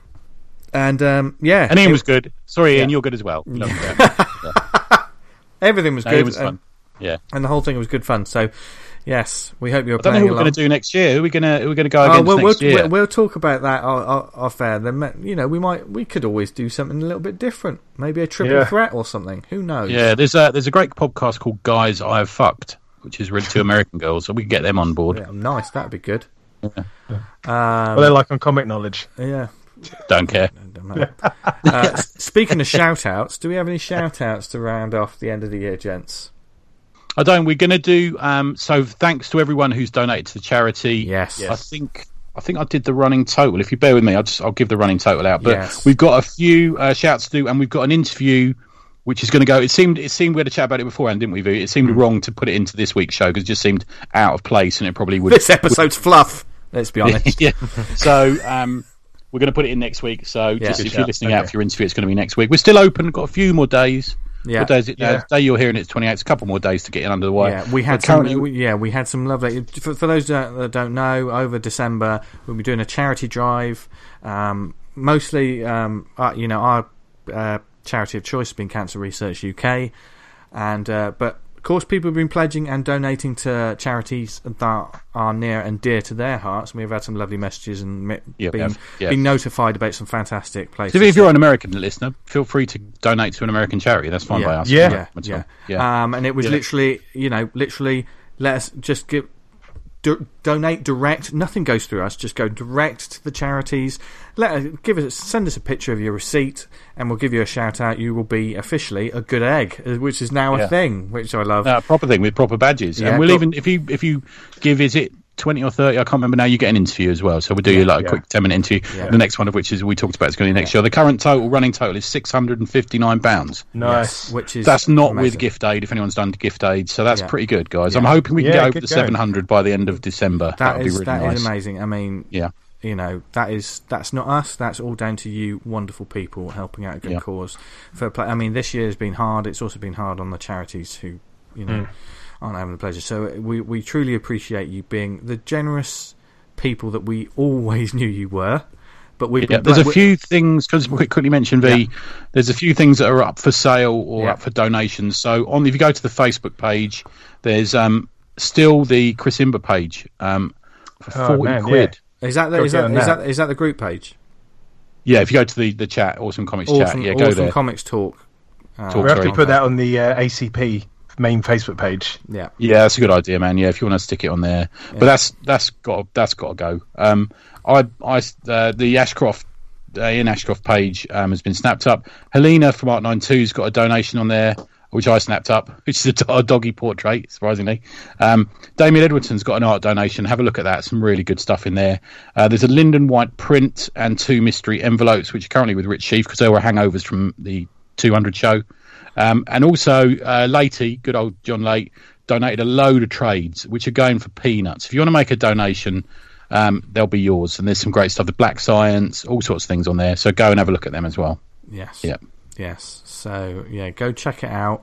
And um, yeah, And Ian it- was good. Sorry, Ian, Yeah. you're good as well. Love you, yeah. everything was No, good, Ian was and, fun. Yeah. and the whole thing was good fun. So, yes, we hope you're I don't know playing who we're along. going to do next year. Who are we going to who are we going to go Oh, against well, we'll, next year? we'll we'll talk about that off, off off air. Then, you know, we might we could always do something a little bit different. Maybe a triple Yeah. threat or something. Who knows? Yeah, there's a there's a great podcast called Guys I've Fucked, which is really two American girls, so we can get them on board. Yeah, nice. That'd be good. Yeah. Um, Well, they're like on Comic Knowledge. yeah. Don't care. Don't matter. uh, s- speaking of shout outs, do we have any shout outs to round off the end of the year, gents? I don't. We're going to do. Um, so thanks to everyone who's donated to the charity. Yes. I think I think I did the running total. If you bear with me, I'll just I'll give the running total out. But Yes. we've got a few uh, shouts to do, and we've got an interview which is going to go. It seemed it seemed we had a chat about it beforehand, didn't we? Vu? It seemed wrong to put it into this week's show because it just seemed out of place, and it probably would. This episode's fluff. Let's be honest. yeah. So um, we're going to put it in next week. So Yeah. just Good if shout. you're listening Okay. out for your interview, it's going to be next week. We're still open. Got a few more days. Yeah. What day is it now? Yeah. Day you're hearing it's twenty-eight. It's a couple more days to get in under the wire. Yeah, we had But some. currently- we- yeah, we had some lovely. For, for those that that don't know, over December we'll be doing a charity drive. Um, mostly, um, uh, you know, our uh, charity of choice has been Cancer Research U K, and uh, but of course people have been pledging and donating to charities that are near and dear to their hearts. And we've had some lovely messages and mi- Yeah, we been have. Yeah. been notified about some fantastic places. So if you're an American listener, feel free to donate to an American charity. That's fine yeah. by us. Yeah. yeah, That's yeah. fine. yeah. Um, and it was Yeah. literally, you know, literally let us just give. Do, donate direct. Nothing goes through us. Just go direct to the charities. Let us, give us send us a picture of your receipt, and we'll give you a shout out. You will be officially a good egg, uh, which is now Yeah. a thing, which I love. No, proper thing with proper badges. Yeah, and we'll got- even if you if you give is it twenty or thirty, I can't remember now. You get an interview as well, so we'll do Yeah, you like a yeah. quick ten minute interview. Yeah. The next one of which is we talked about is going to be next year. The current total, running total, is six hundred and fifty nine pounds. Nice. Which is That's not amazing. with gift aid. If anyone's done gift aid, so that's Yeah. pretty good, guys. Yeah. I'm hoping we can Yeah, get over good the going. seven hundred by the end of December. That That would be is really that nice. is amazing. I mean, Yeah. you know, that is that's not us. That's all down to you, wonderful people helping out a good Yeah. cause. For play, I mean, this year has been hard. It's also been hard on the charities who, you know, Mm. aren't having the pleasure. So we we truly appreciate you being the generous people that we always knew you were. But we've Yeah, been, there's a we- few things because we quickly mentioned V. Yeah. There's a few things that are up for sale or Yeah. up for donations. So on, if you go to the Facebook page, there's um still the Chris Imber page um for Oh, forty man, quid. Is that the, Go is that, get on is that. that is that the group page? Yeah, if you go to the, the chat, Awesome Comics chat, Awesome, yeah, go awesome there. Comics Talk. Uh, Talk, We have sorry. to put that on the uh, A C P main Facebook page. Yeah, Yeah, that's a good idea, man. Yeah, if you want to stick it on there, but that's that's got that's got to go. Um, I I uh, the Ashcroft uh, Ian Ashcroft page um, has been snapped up. Helena from Art ninety-two's got a donation on there, which I snapped up, which is a, do- a doggy portrait, surprisingly. Um, Damien Edwardson's got an art donation. Have a look at that. Some really good stuff in there. Uh, there's a Lyndon White print and two mystery envelopes, which are currently with Rich Sheaf because they were hangovers from the two hundred show. Um, and also, uh, Latey, good old John Late, donated a load of trades, which are going for peanuts. If you want to make a donation, um, they'll be yours. And there's some great stuff, the Black Science, all sorts of things on there. So go and have a look at them as well. yes, Yeah. yes. So yeah, go check it out.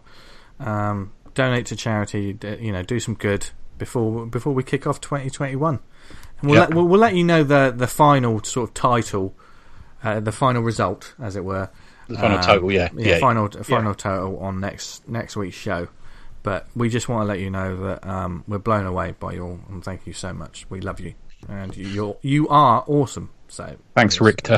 Um, donate to charity. d- You know, do some good before before we kick off twenty twenty-one. And we'll Yep. let, we'll, we'll let you know the the final sort of title, uh, the final result, as it were. The final Um, total, yeah. yeah, Yeah. final final total on next next week's show. But we just want to let you know that um, we're blown away by you all, and thank you so much. We love you, and you- you're you are awesome. So Thanks, Richter.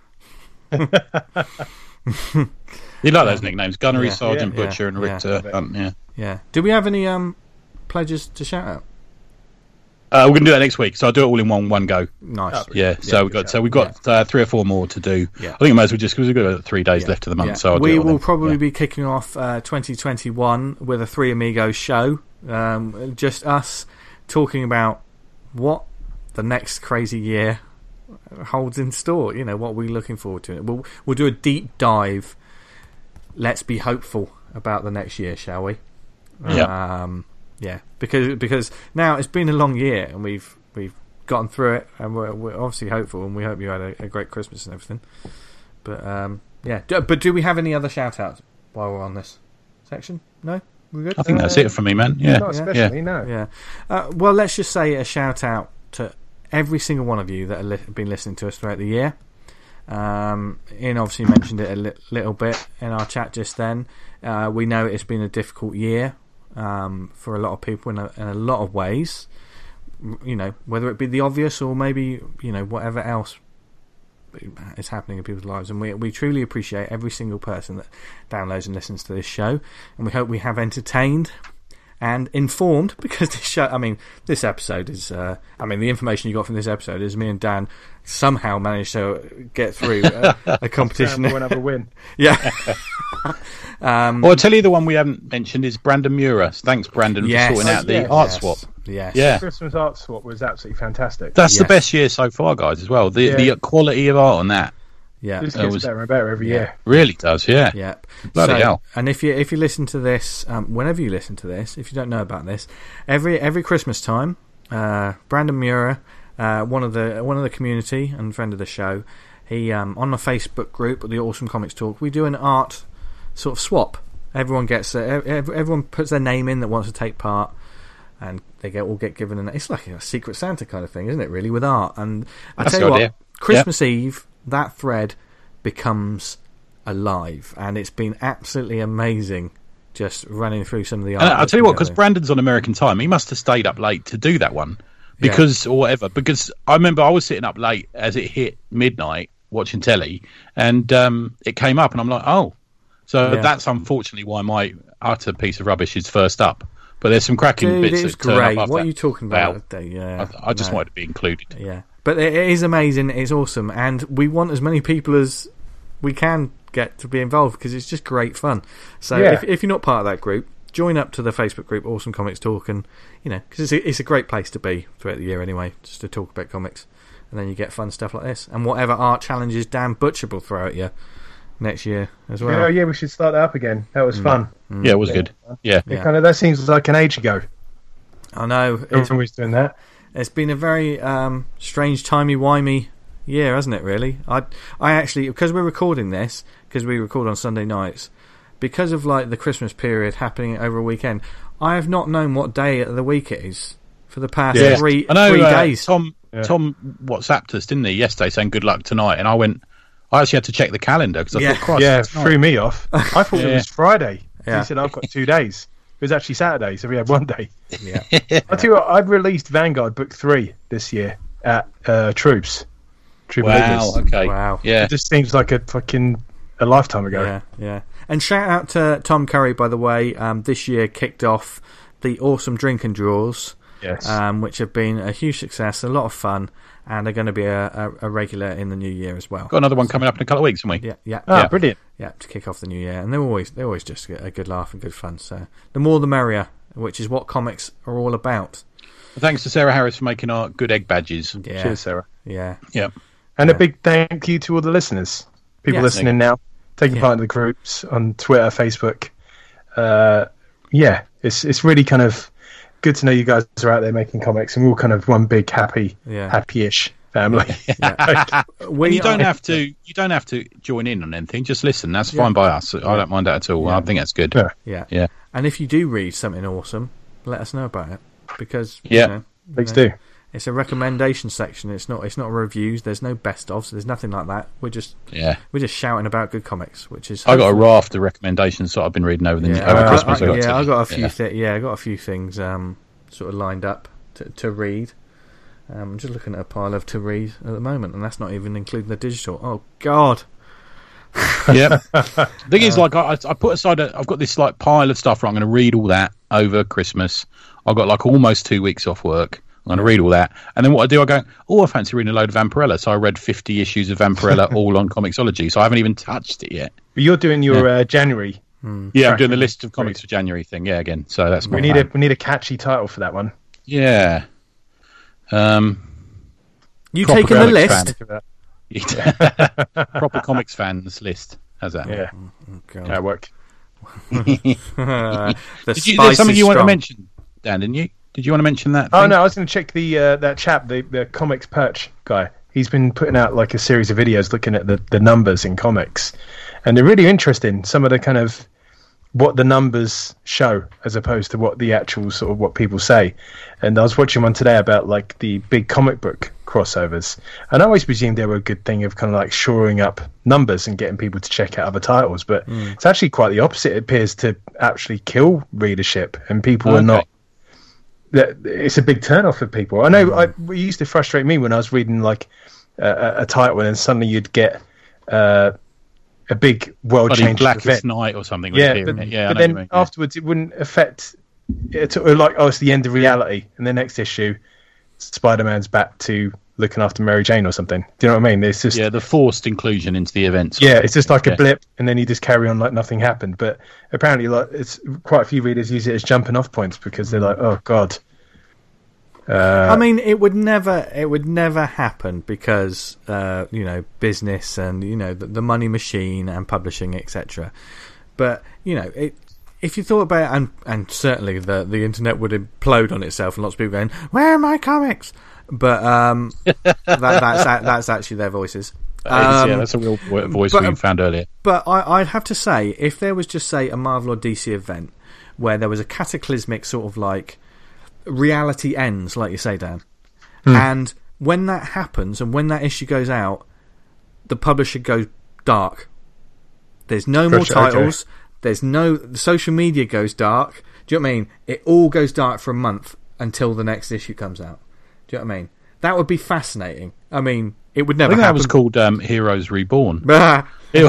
You like those nicknames, Gunnery, Yeah. Sergeant, Yeah. Butcher, and Yeah. Richter. Um, yeah. Yeah. Do we have any um pledges to shout out? Uh, we're going to do that next week, so I'll do it all in one one go. Nice. Yeah, so we've got so we've got uh, three or four more to do. Yeah. I think we might as well just because we've got about three days Yeah. left of the month. Yeah. So I'll we do it all will then. probably Yeah. be kicking off uh, twenty twenty-one with a Three Amigos show. Um, just us talking about what the next crazy year holds in store. You know, what we're looking forward to. We'll we'll do a deep dive. Let's be hopeful about the next year, shall we? Yeah. Um, yeah, because because now it's been a long year and we've we've gotten through it, and we're, we're obviously hopeful, and we hope you had a, a great Christmas and everything. But um, yeah, do, but do we have any other shout outs while we're on this section? No, we're good. I think that's it for me, man. Yeah, Not Yeah. especially, no. Yeah. Uh, well, let's just say a shout out to every single one of you that have li- been listening to us throughout the year. Um, Ian obviously mentioned it a li- little bit in our chat just then. Uh, we know it's been a difficult year um, for a lot of people in a, in a lot of ways. M- You know, whether it be the obvious or maybe, you know, whatever else is happening in people's lives. And we, we truly appreciate every single person that downloads and listens to this show. And we hope we have entertained and informed, because this show, I mean, this episode is, uh, I mean, the information you got from this episode is me and Dan somehow managed to get through a, a competition. We'll have a win. Yeah. um, Well, I'll tell you the one we haven't mentioned is Brandon Mura. Thanks, Brandon, yes. for sorting out the Yes. art yes. swap. Yes. Yeah. Christmas art swap was absolutely fantastic. That's the Yes. best year so far, guys, as well. The Yeah. the quality of art on that Yeah. This That gets was- better and better every Yeah. year. really does, yeah. Yeah. Bloody So- hell. And if you if you listen to this, um, whenever you listen to this, if you don't know about this, every every Christmas time, uh, Brandon Mura, uh, one of the one of the community and friend of the show, he um, on the Facebook group, the Awesome Comics Talk, we do an art sort of swap. Everyone gets uh, ev- everyone puts their name in that wants to take part, and they get all get given an. It's like a Secret Santa kind of thing, isn't it? Really, with art. And I That's tell you the what, idea. Christmas Eve, that thread becomes alive, and it's been absolutely amazing just running through some of the art. And I'll that's tell you been what, because going. Brandon's on American time, he must have stayed up late to do that one. Because, or whatever. Because I remember I was sitting up late as it hit midnight watching telly, and um, it came up, and I'm like, oh. So Yeah. that's unfortunately why my utter piece of rubbish is first up. But there's some cracking Dude, bits it was that turn great. up after What that. are you talking Well, about? today? Yeah, I, I just no. wanted to be included. Yeah, but it it is amazing. It's awesome, and we want as many people as we can get to be involved because it's just great fun. So Yeah. if, if you're not part of that group, join up to the Facebook group Awesome Comics Talk, and you know, because it's a, it's a great place to be throughout the year anyway, just to talk about comics, and then you get fun stuff like this, and whatever art challenges Dan Butcher will throw at you next year as well. Oh yeah, we should start that up again. That was Mm. fun. Mm. Yeah, it was good. Yeah. It kind of that seems like an age ago. I know. It's, Everyone was doing that. it's been a very um, strange, timey-wimey year, hasn't it, really? I I actually, because we're recording this, because we record on Sunday nights, because of like the Christmas period happening over a weekend, I have not known what day of the week it is for the past Yeah. three, I know three uh, days. Tom Yeah. Tom WhatsApped us, didn't he, yesterday, saying good luck tonight, and I went. I actually had to check the calendar because I Yeah. thought, Christ, Yeah, it's not. threw me off. I thought Yeah. it was Friday. Yeah. He said I've got two days. It was actually Saturday, so we had one day. Yeah. I tell you what, I've released Vanguard Book Three this year at uh, Troops. Troop of Wow. Leaders. Okay. Wow. Yeah. It just seems like a fucking a lifetime ago. Yeah, yeah. And shout out to Tom Curry, by the way. Um, this year kicked off the Awesome Drink and Draws, Yes. um, which have been a huge success, a lot of fun, and are going to be a, a, a regular in the new year as well. Got another one coming up in a couple of weeks, haven't we? Yeah, yeah, ah, yeah. brilliant. yeah. To kick off the new year, and they're always they're always just a good laugh and good fun. So the more the merrier, which is what comics are all about. Thanks to Sarah Harris for making our good egg badges. Yeah, Cheers, Sarah. yeah. Yeah. And Yeah. a big thank you to all the listeners. People Yeah. listening now, taking Yeah. part in the groups on Twitter, Facebook. Uh, yeah, it's it's really kind of good to know you guys are out there making comics, and we're all kind of one big happy, Yeah. happy-ish family. We And you don't are- have to. You don't have to join in on anything. Just listen. That's Yeah. fine by us. I don't mind that at all. Yeah. I think that's good. Yeah. Yeah, Yeah. And if you do read something awesome, let us know about it, because Yeah. you know, Please you know, do. It's a recommendation section. It's not. It's not reviews. There's no best ofs. There's nothing like that. We're just Yeah. we're just shouting about good comics, which is. I got a hopefully- raft of recommendations that I've been reading over the Yeah, over I- Christmas. I, got yeah, to. I got a few. Yeah. Thi- yeah, I got a few things um, sort of lined up to to read. Um, I'm just looking at a pile of to read at the moment, and that's not even including the digital. Oh God! Yeah. The thing Uh, is, like, I, I put aside. A, I've got this like pile of stuff. Where I'm going to read all that over Christmas. I've got like almost two weeks off work. I'm going to read all that, and then what I do, I go, oh, I fancy reading a load of Vampirella. So I read fifty issues of Vampirella, all on Comixology. So I haven't even touched it yet. But you're doing your uh, January. Yeah, I'm Tracking doing the list of comics for January thing. Yeah, again. So that's my We need plan. a we need a catchy title for that one. Yeah. Um. You Proper taking the comics list? fan. Proper comics fans list. How's that? Yeah, Oh, God. that work. the Did you, spice there's something is you want to strong. mention, Dan? Didn't you? Did you want to mention that? Oh thing? no, I was going to check the uh, that chap, the the comics perch guy. He's been putting out like a series of videos looking at the, the numbers in comics, and they're really interesting. Some of the kind of what the numbers show as opposed to what the actual sort of what people say. And I was watching one today about like the big comic book crossovers, and I always presumed they were a good thing of kind of like shoring up numbers and getting people to check out other titles, but it's actually quite the opposite. It appears to actually kill readership, and people are Okay. not. That it's a big turn off for people. I know I, it used to frustrate me when I was reading like a, a title, and then suddenly you'd get uh, a big world Bloody changing Blackest event. Night or something. Yeah, Yeah, but, it. yeah. I but know then what you mean, yeah. afterwards it wouldn't affect. It's like, oh, it's the end of reality, and the next issue, Spider-Man's back to looking after Mary Jane or something. Do you know what I mean? It's just yeah, the forced inclusion into the events. yeah, it's just like Yeah. a blip, and then you just carry on like nothing happened. But apparently, like it's quite a few readers use it as jumping off points because they're like, oh god. Uh, I mean, it would never, it would never happen because uh, you know, business and you know the, the money machine and publishing, et cetera. But you know, it, if you thought about it, and and certainly the the internet would implode on itself, and lots of people going, "Where are my comics?" But um, that, that's that's actually their voices. That is, yeah, Um, that's a real vo- voice but- we found earlier. But I, I'd have to say, if there was just say a Marvel or D C event where there was a cataclysmic sort of like reality ends, like you say, Dan, and when that happens and when that issue goes out, the publisher goes dark. There's no more Gotcha, okay. titles. There's no the social media goes dark. Do you know what I mean? It all goes dark for a month until the next issue comes out. Do you know what I mean? That would be fascinating. I mean, it would I never think that happen. was called um, Heroes Reborn. Ah,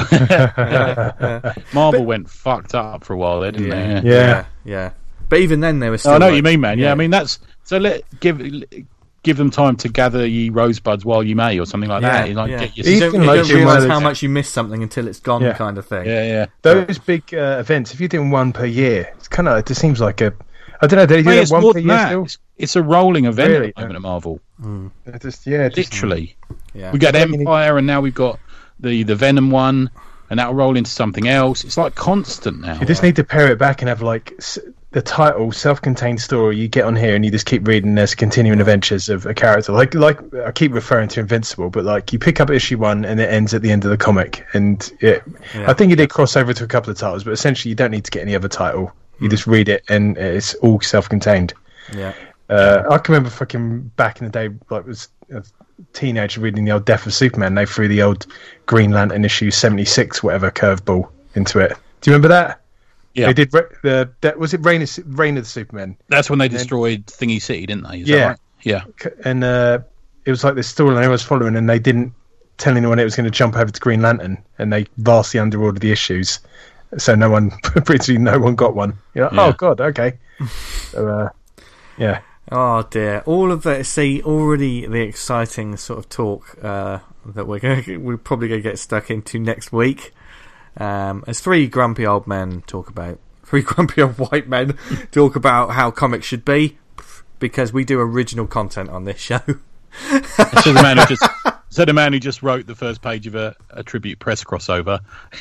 Marvel went fucked up for a while there, didn't yeah, they? Yeah. yeah, yeah. But even then, they were still. Oh, I know what like- you mean, man. Yeah, yeah. I mean that's so. Let give give them time to gather ye rosebuds while you may, or something like Yeah, that. You, like, yeah. get your You don't, Even you like don't in one realise of how those- much you miss something until it's gone, Yeah. kind of thing. yeah, yeah. Those big uh, events, if you're doing one per year, it's kind of it just seems like a. I don't know. Do they do Mate, that it's one more per than year that. still? It's, it's a rolling event Really? at the moment at Marvel. It Just yeah, just, Literally, Yeah. we got Like you need- Empire, and now we've got the the Venom one, and that'll roll into something else. It's like constant now. you just need to pare it back and have like s- the title, self-contained story. You get on here and you just keep reading. There's continuing adventures of a character. Like like I keep referring to Invincible, but like you pick up issue one and it ends at the end of the comic. And it, Yeah. I think you did cross over to a couple of titles, but essentially you don't need to get any other title. You just read it and it's all self-contained. Yeah. Uh, I can remember fucking back in the day, like was a teenager reading the old Death of Superman. They threw the old Green Lantern issue seventy-six, whatever, curveball into it. Do you remember that? Yeah. They did. Re- the that, was it Reign of, Su- Reign of the Superman? That's when they destroyed Thingy City, didn't they? Is Yeah. that right? Yeah. C- And uh, it was like this storyline I was following, and they didn't tell anyone it was going to jump over to Green Lantern, and they vastly underordered the issues, so no one, pretty no one got one. You're like, Yeah. oh god, okay. So, uh, yeah. Oh dear! All of that. See, already the exciting sort of talk uh, that we're going, we're probably going to get stuck into next week. Um, as three grumpy old men talk about, three grumpy old white men talk about how comics should be, because we do original content on this show. So the man who just so the man who just wrote the first page of a, a tribute press crossover.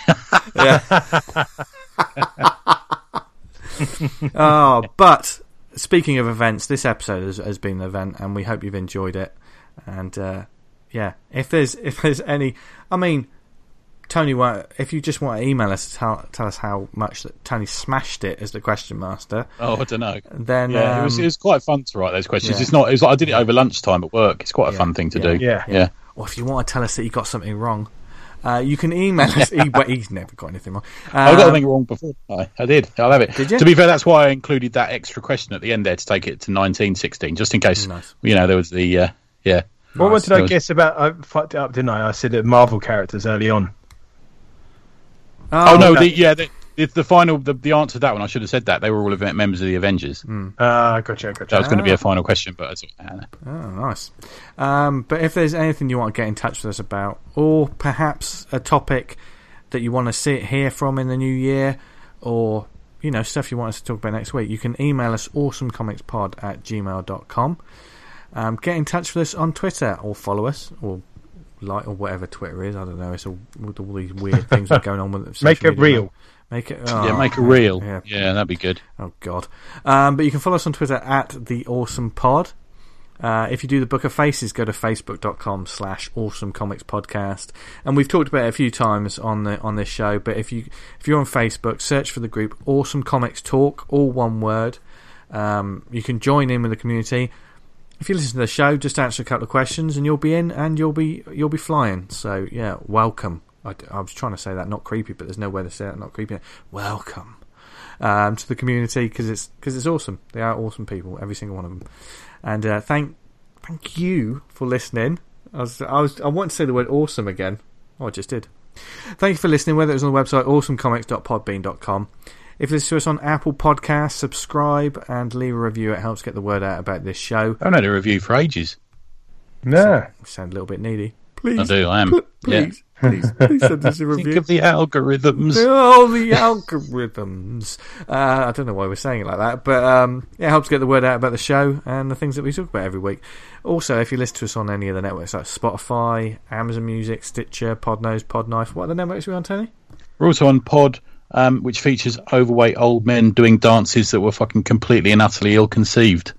Oh, but speaking of events, this episode has, has been an event, and we hope you've enjoyed it. And uh, yeah, if there's if there's any, I mean, Tony, wa- if you just want to email us to tell, tell us how much that Tony smashed it as the question master, Oh, I don't know. then Yeah, it was um, it was quite fun to write those questions. yeah. It's not. It was like I did it over lunchtime at work. It's quite a Yeah, fun thing to yeah, do. Yeah. yeah. or if you want to tell us that you got something wrong, uh, you can email us. he, well, he's never got anything wrong. I got Um, the thing wrong before. I, I did. I'll have it. Did you? To be fair, that's why I included that extra question at the end there to take it to nineteen sixteen, just in case. Nice. You know, there was the uh, yeah. Well, what did I There was- guess about? I fucked it up, didn't I? I said that Marvel characters early on. Oh, no, okay. the, yeah, the, the, the final, the, the answer to that one, I should have said that they were all event members of the Avengers. Ah, gotcha, gotcha. That was going to be Ah. a final question, but it's, uh, Oh, nice. Um, but if there's anything you want to get in touch with us about, or perhaps a topic that you want to see hear from in the new year, or you know stuff you want us to talk about next week, you can email us awesomecomicspod at gmail dot com. Um, get in touch with us on Twitter, or follow us, or like, or whatever Twitter is. I don't know. It's all, with all these weird things that are going on with it. Make it real. Make it. Oh, yeah, make a reel. yeah. Yeah. that'd be good. Oh God! Um, but you can follow us on Twitter at the Awesome Pod. Uh, if you do the Book of Faces, go to facebook dot com slash Awesome Comics Podcast. And we've talked about it a few times on the on this show. But if you if you're on Facebook, search for the group Awesome Comics Talk, all one word. Um, you can join in with the community. If you listen to the show, just answer a couple of questions, and you'll be in, and you'll be you'll be flying. So yeah, welcome. I, I was trying to say that not creepy, but there's no way to say that not creepy. Welcome um, to the community, because it's because it's awesome. They are awesome people, every single one of them. And uh, thank thank you for listening. I was I was I want to say the word awesome again. Oh, I just did. Thank you for listening. Whether it was on the website awesome comics dot podbean dot com. If you listen to us on Apple Podcasts, subscribe and leave a review. It helps get the word out about this show. I haven't had a review for ages. No. We sound a little bit needy. Please, I do. I am. pl- Yeah. please, please, please send us a Think review. of the algorithms. Oh, the algorithms. Uh, I don't know why we're saying it like that, but um, it helps get the word out about the show and the things that we talk about every week. Also, if you listen to us on any of the networks like Spotify, Amazon Music, Stitcher, Podnose, Podknife, what are the networks we're on, Tony? We're also on Pod, um, which features overweight old men doing dances that were fucking completely and utterly ill-conceived.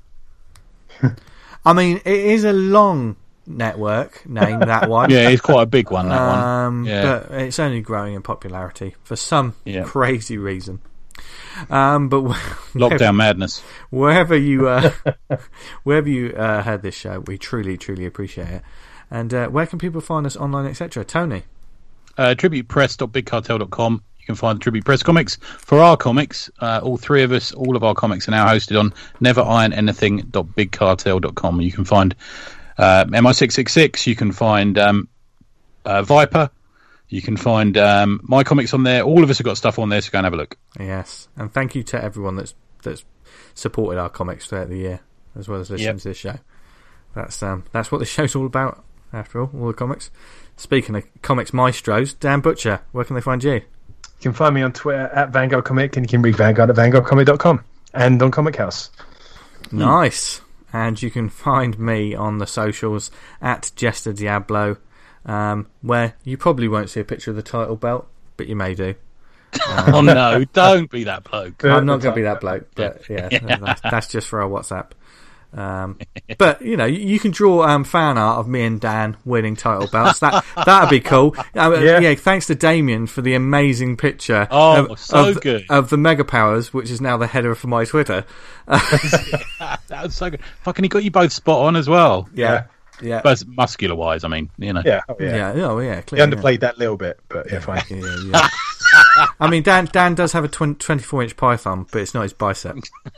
I mean, it is a long network name, that one. Yeah, it's quite a big one, that Um, one. Yeah. But it's only growing in popularity for some Yeah. crazy reason. Um, but Lockdown madness. wherever you uh, wherever you uh, heard this show, we truly, truly appreciate it. And uh, where can people find us online, et cetera? Tony? Uh, tribute press dot big cartel dot com. You can find the Tribute Press comics. For our comics, uh, all three of us, all of our comics are now hosted on never iron anything dot big cartel dot com. You can find uh, M I six six six, you can find um, uh, Viper, you can find um, my comics on there. All of us have got stuff on there, so go and have a look. Yes. And thank you to everyone that's that's supported our comics throughout the year, as well as listening Yep. to this show. that's um, that's what this show's all about. After all, all the comics. Speaking of comics maestros, Dan Butcher, where can they find you? You can find me on Twitter at Vanguard Comic, and you can read Vanguard at vanguard comic dot com and on Comic House. Nice. And you can find me on the socials at Jester Diablo, um, where you probably won't see a picture of the title belt, but you may do. Oh no, don't be that bloke. I'm not going to be that bloke, but yeah, Yeah. That's, that's just for our WhatsApp. Um, but you know, you, you can draw um, fan art of me and Dan winning title belts. That that'd be cool. Uh, yeah. yeah, thanks to Damien for the amazing picture. Oh, of, so of, good of the Mega Powers, which is now the header for my Twitter. That was so good. Fucking, he got you both spot on as well. Yeah, yeah, but muscular wise, I mean, you know. Yeah, oh, yeah, yeah, oh yeah. He Clearly, underplayed that little bit, but yeah, fine. Yeah, yeah. I mean, Dan Dan does have a twenty-four inch python, but it's not his bicep.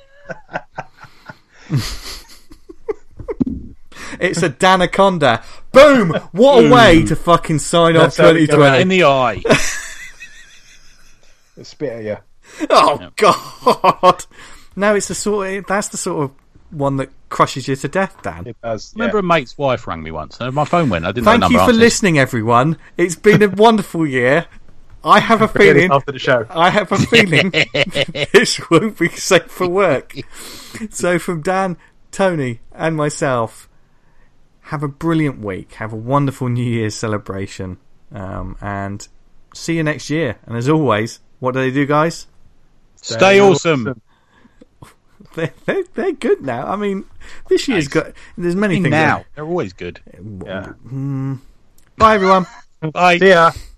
It's a Danaconda. Boom! What a way to fucking sign off That's how we twenty go twenty. In the eye. Spit at you. Oh Yep. God! No, it's the sort. Of, that's the sort of one that crushes you to death, Dan. It does. I remember yeah. a mate's wife rang me once. And my phone went. I didn't Thank know the you number for answered. listening, everyone. It's been a wonderful year. I have a Forget it feeling. after the show. I have a feeling this won't be safe for work. So, from Dan, Tony, and myself, have a brilliant week. Have a wonderful New Year's celebration. Um, and see you next year. And as always, what do they do, guys? Stay awesome. They're, they're, they're good now. I mean, this year's got. There's many things. Now. that- They're always good. Yeah. Bye, everyone. Bye. See ya.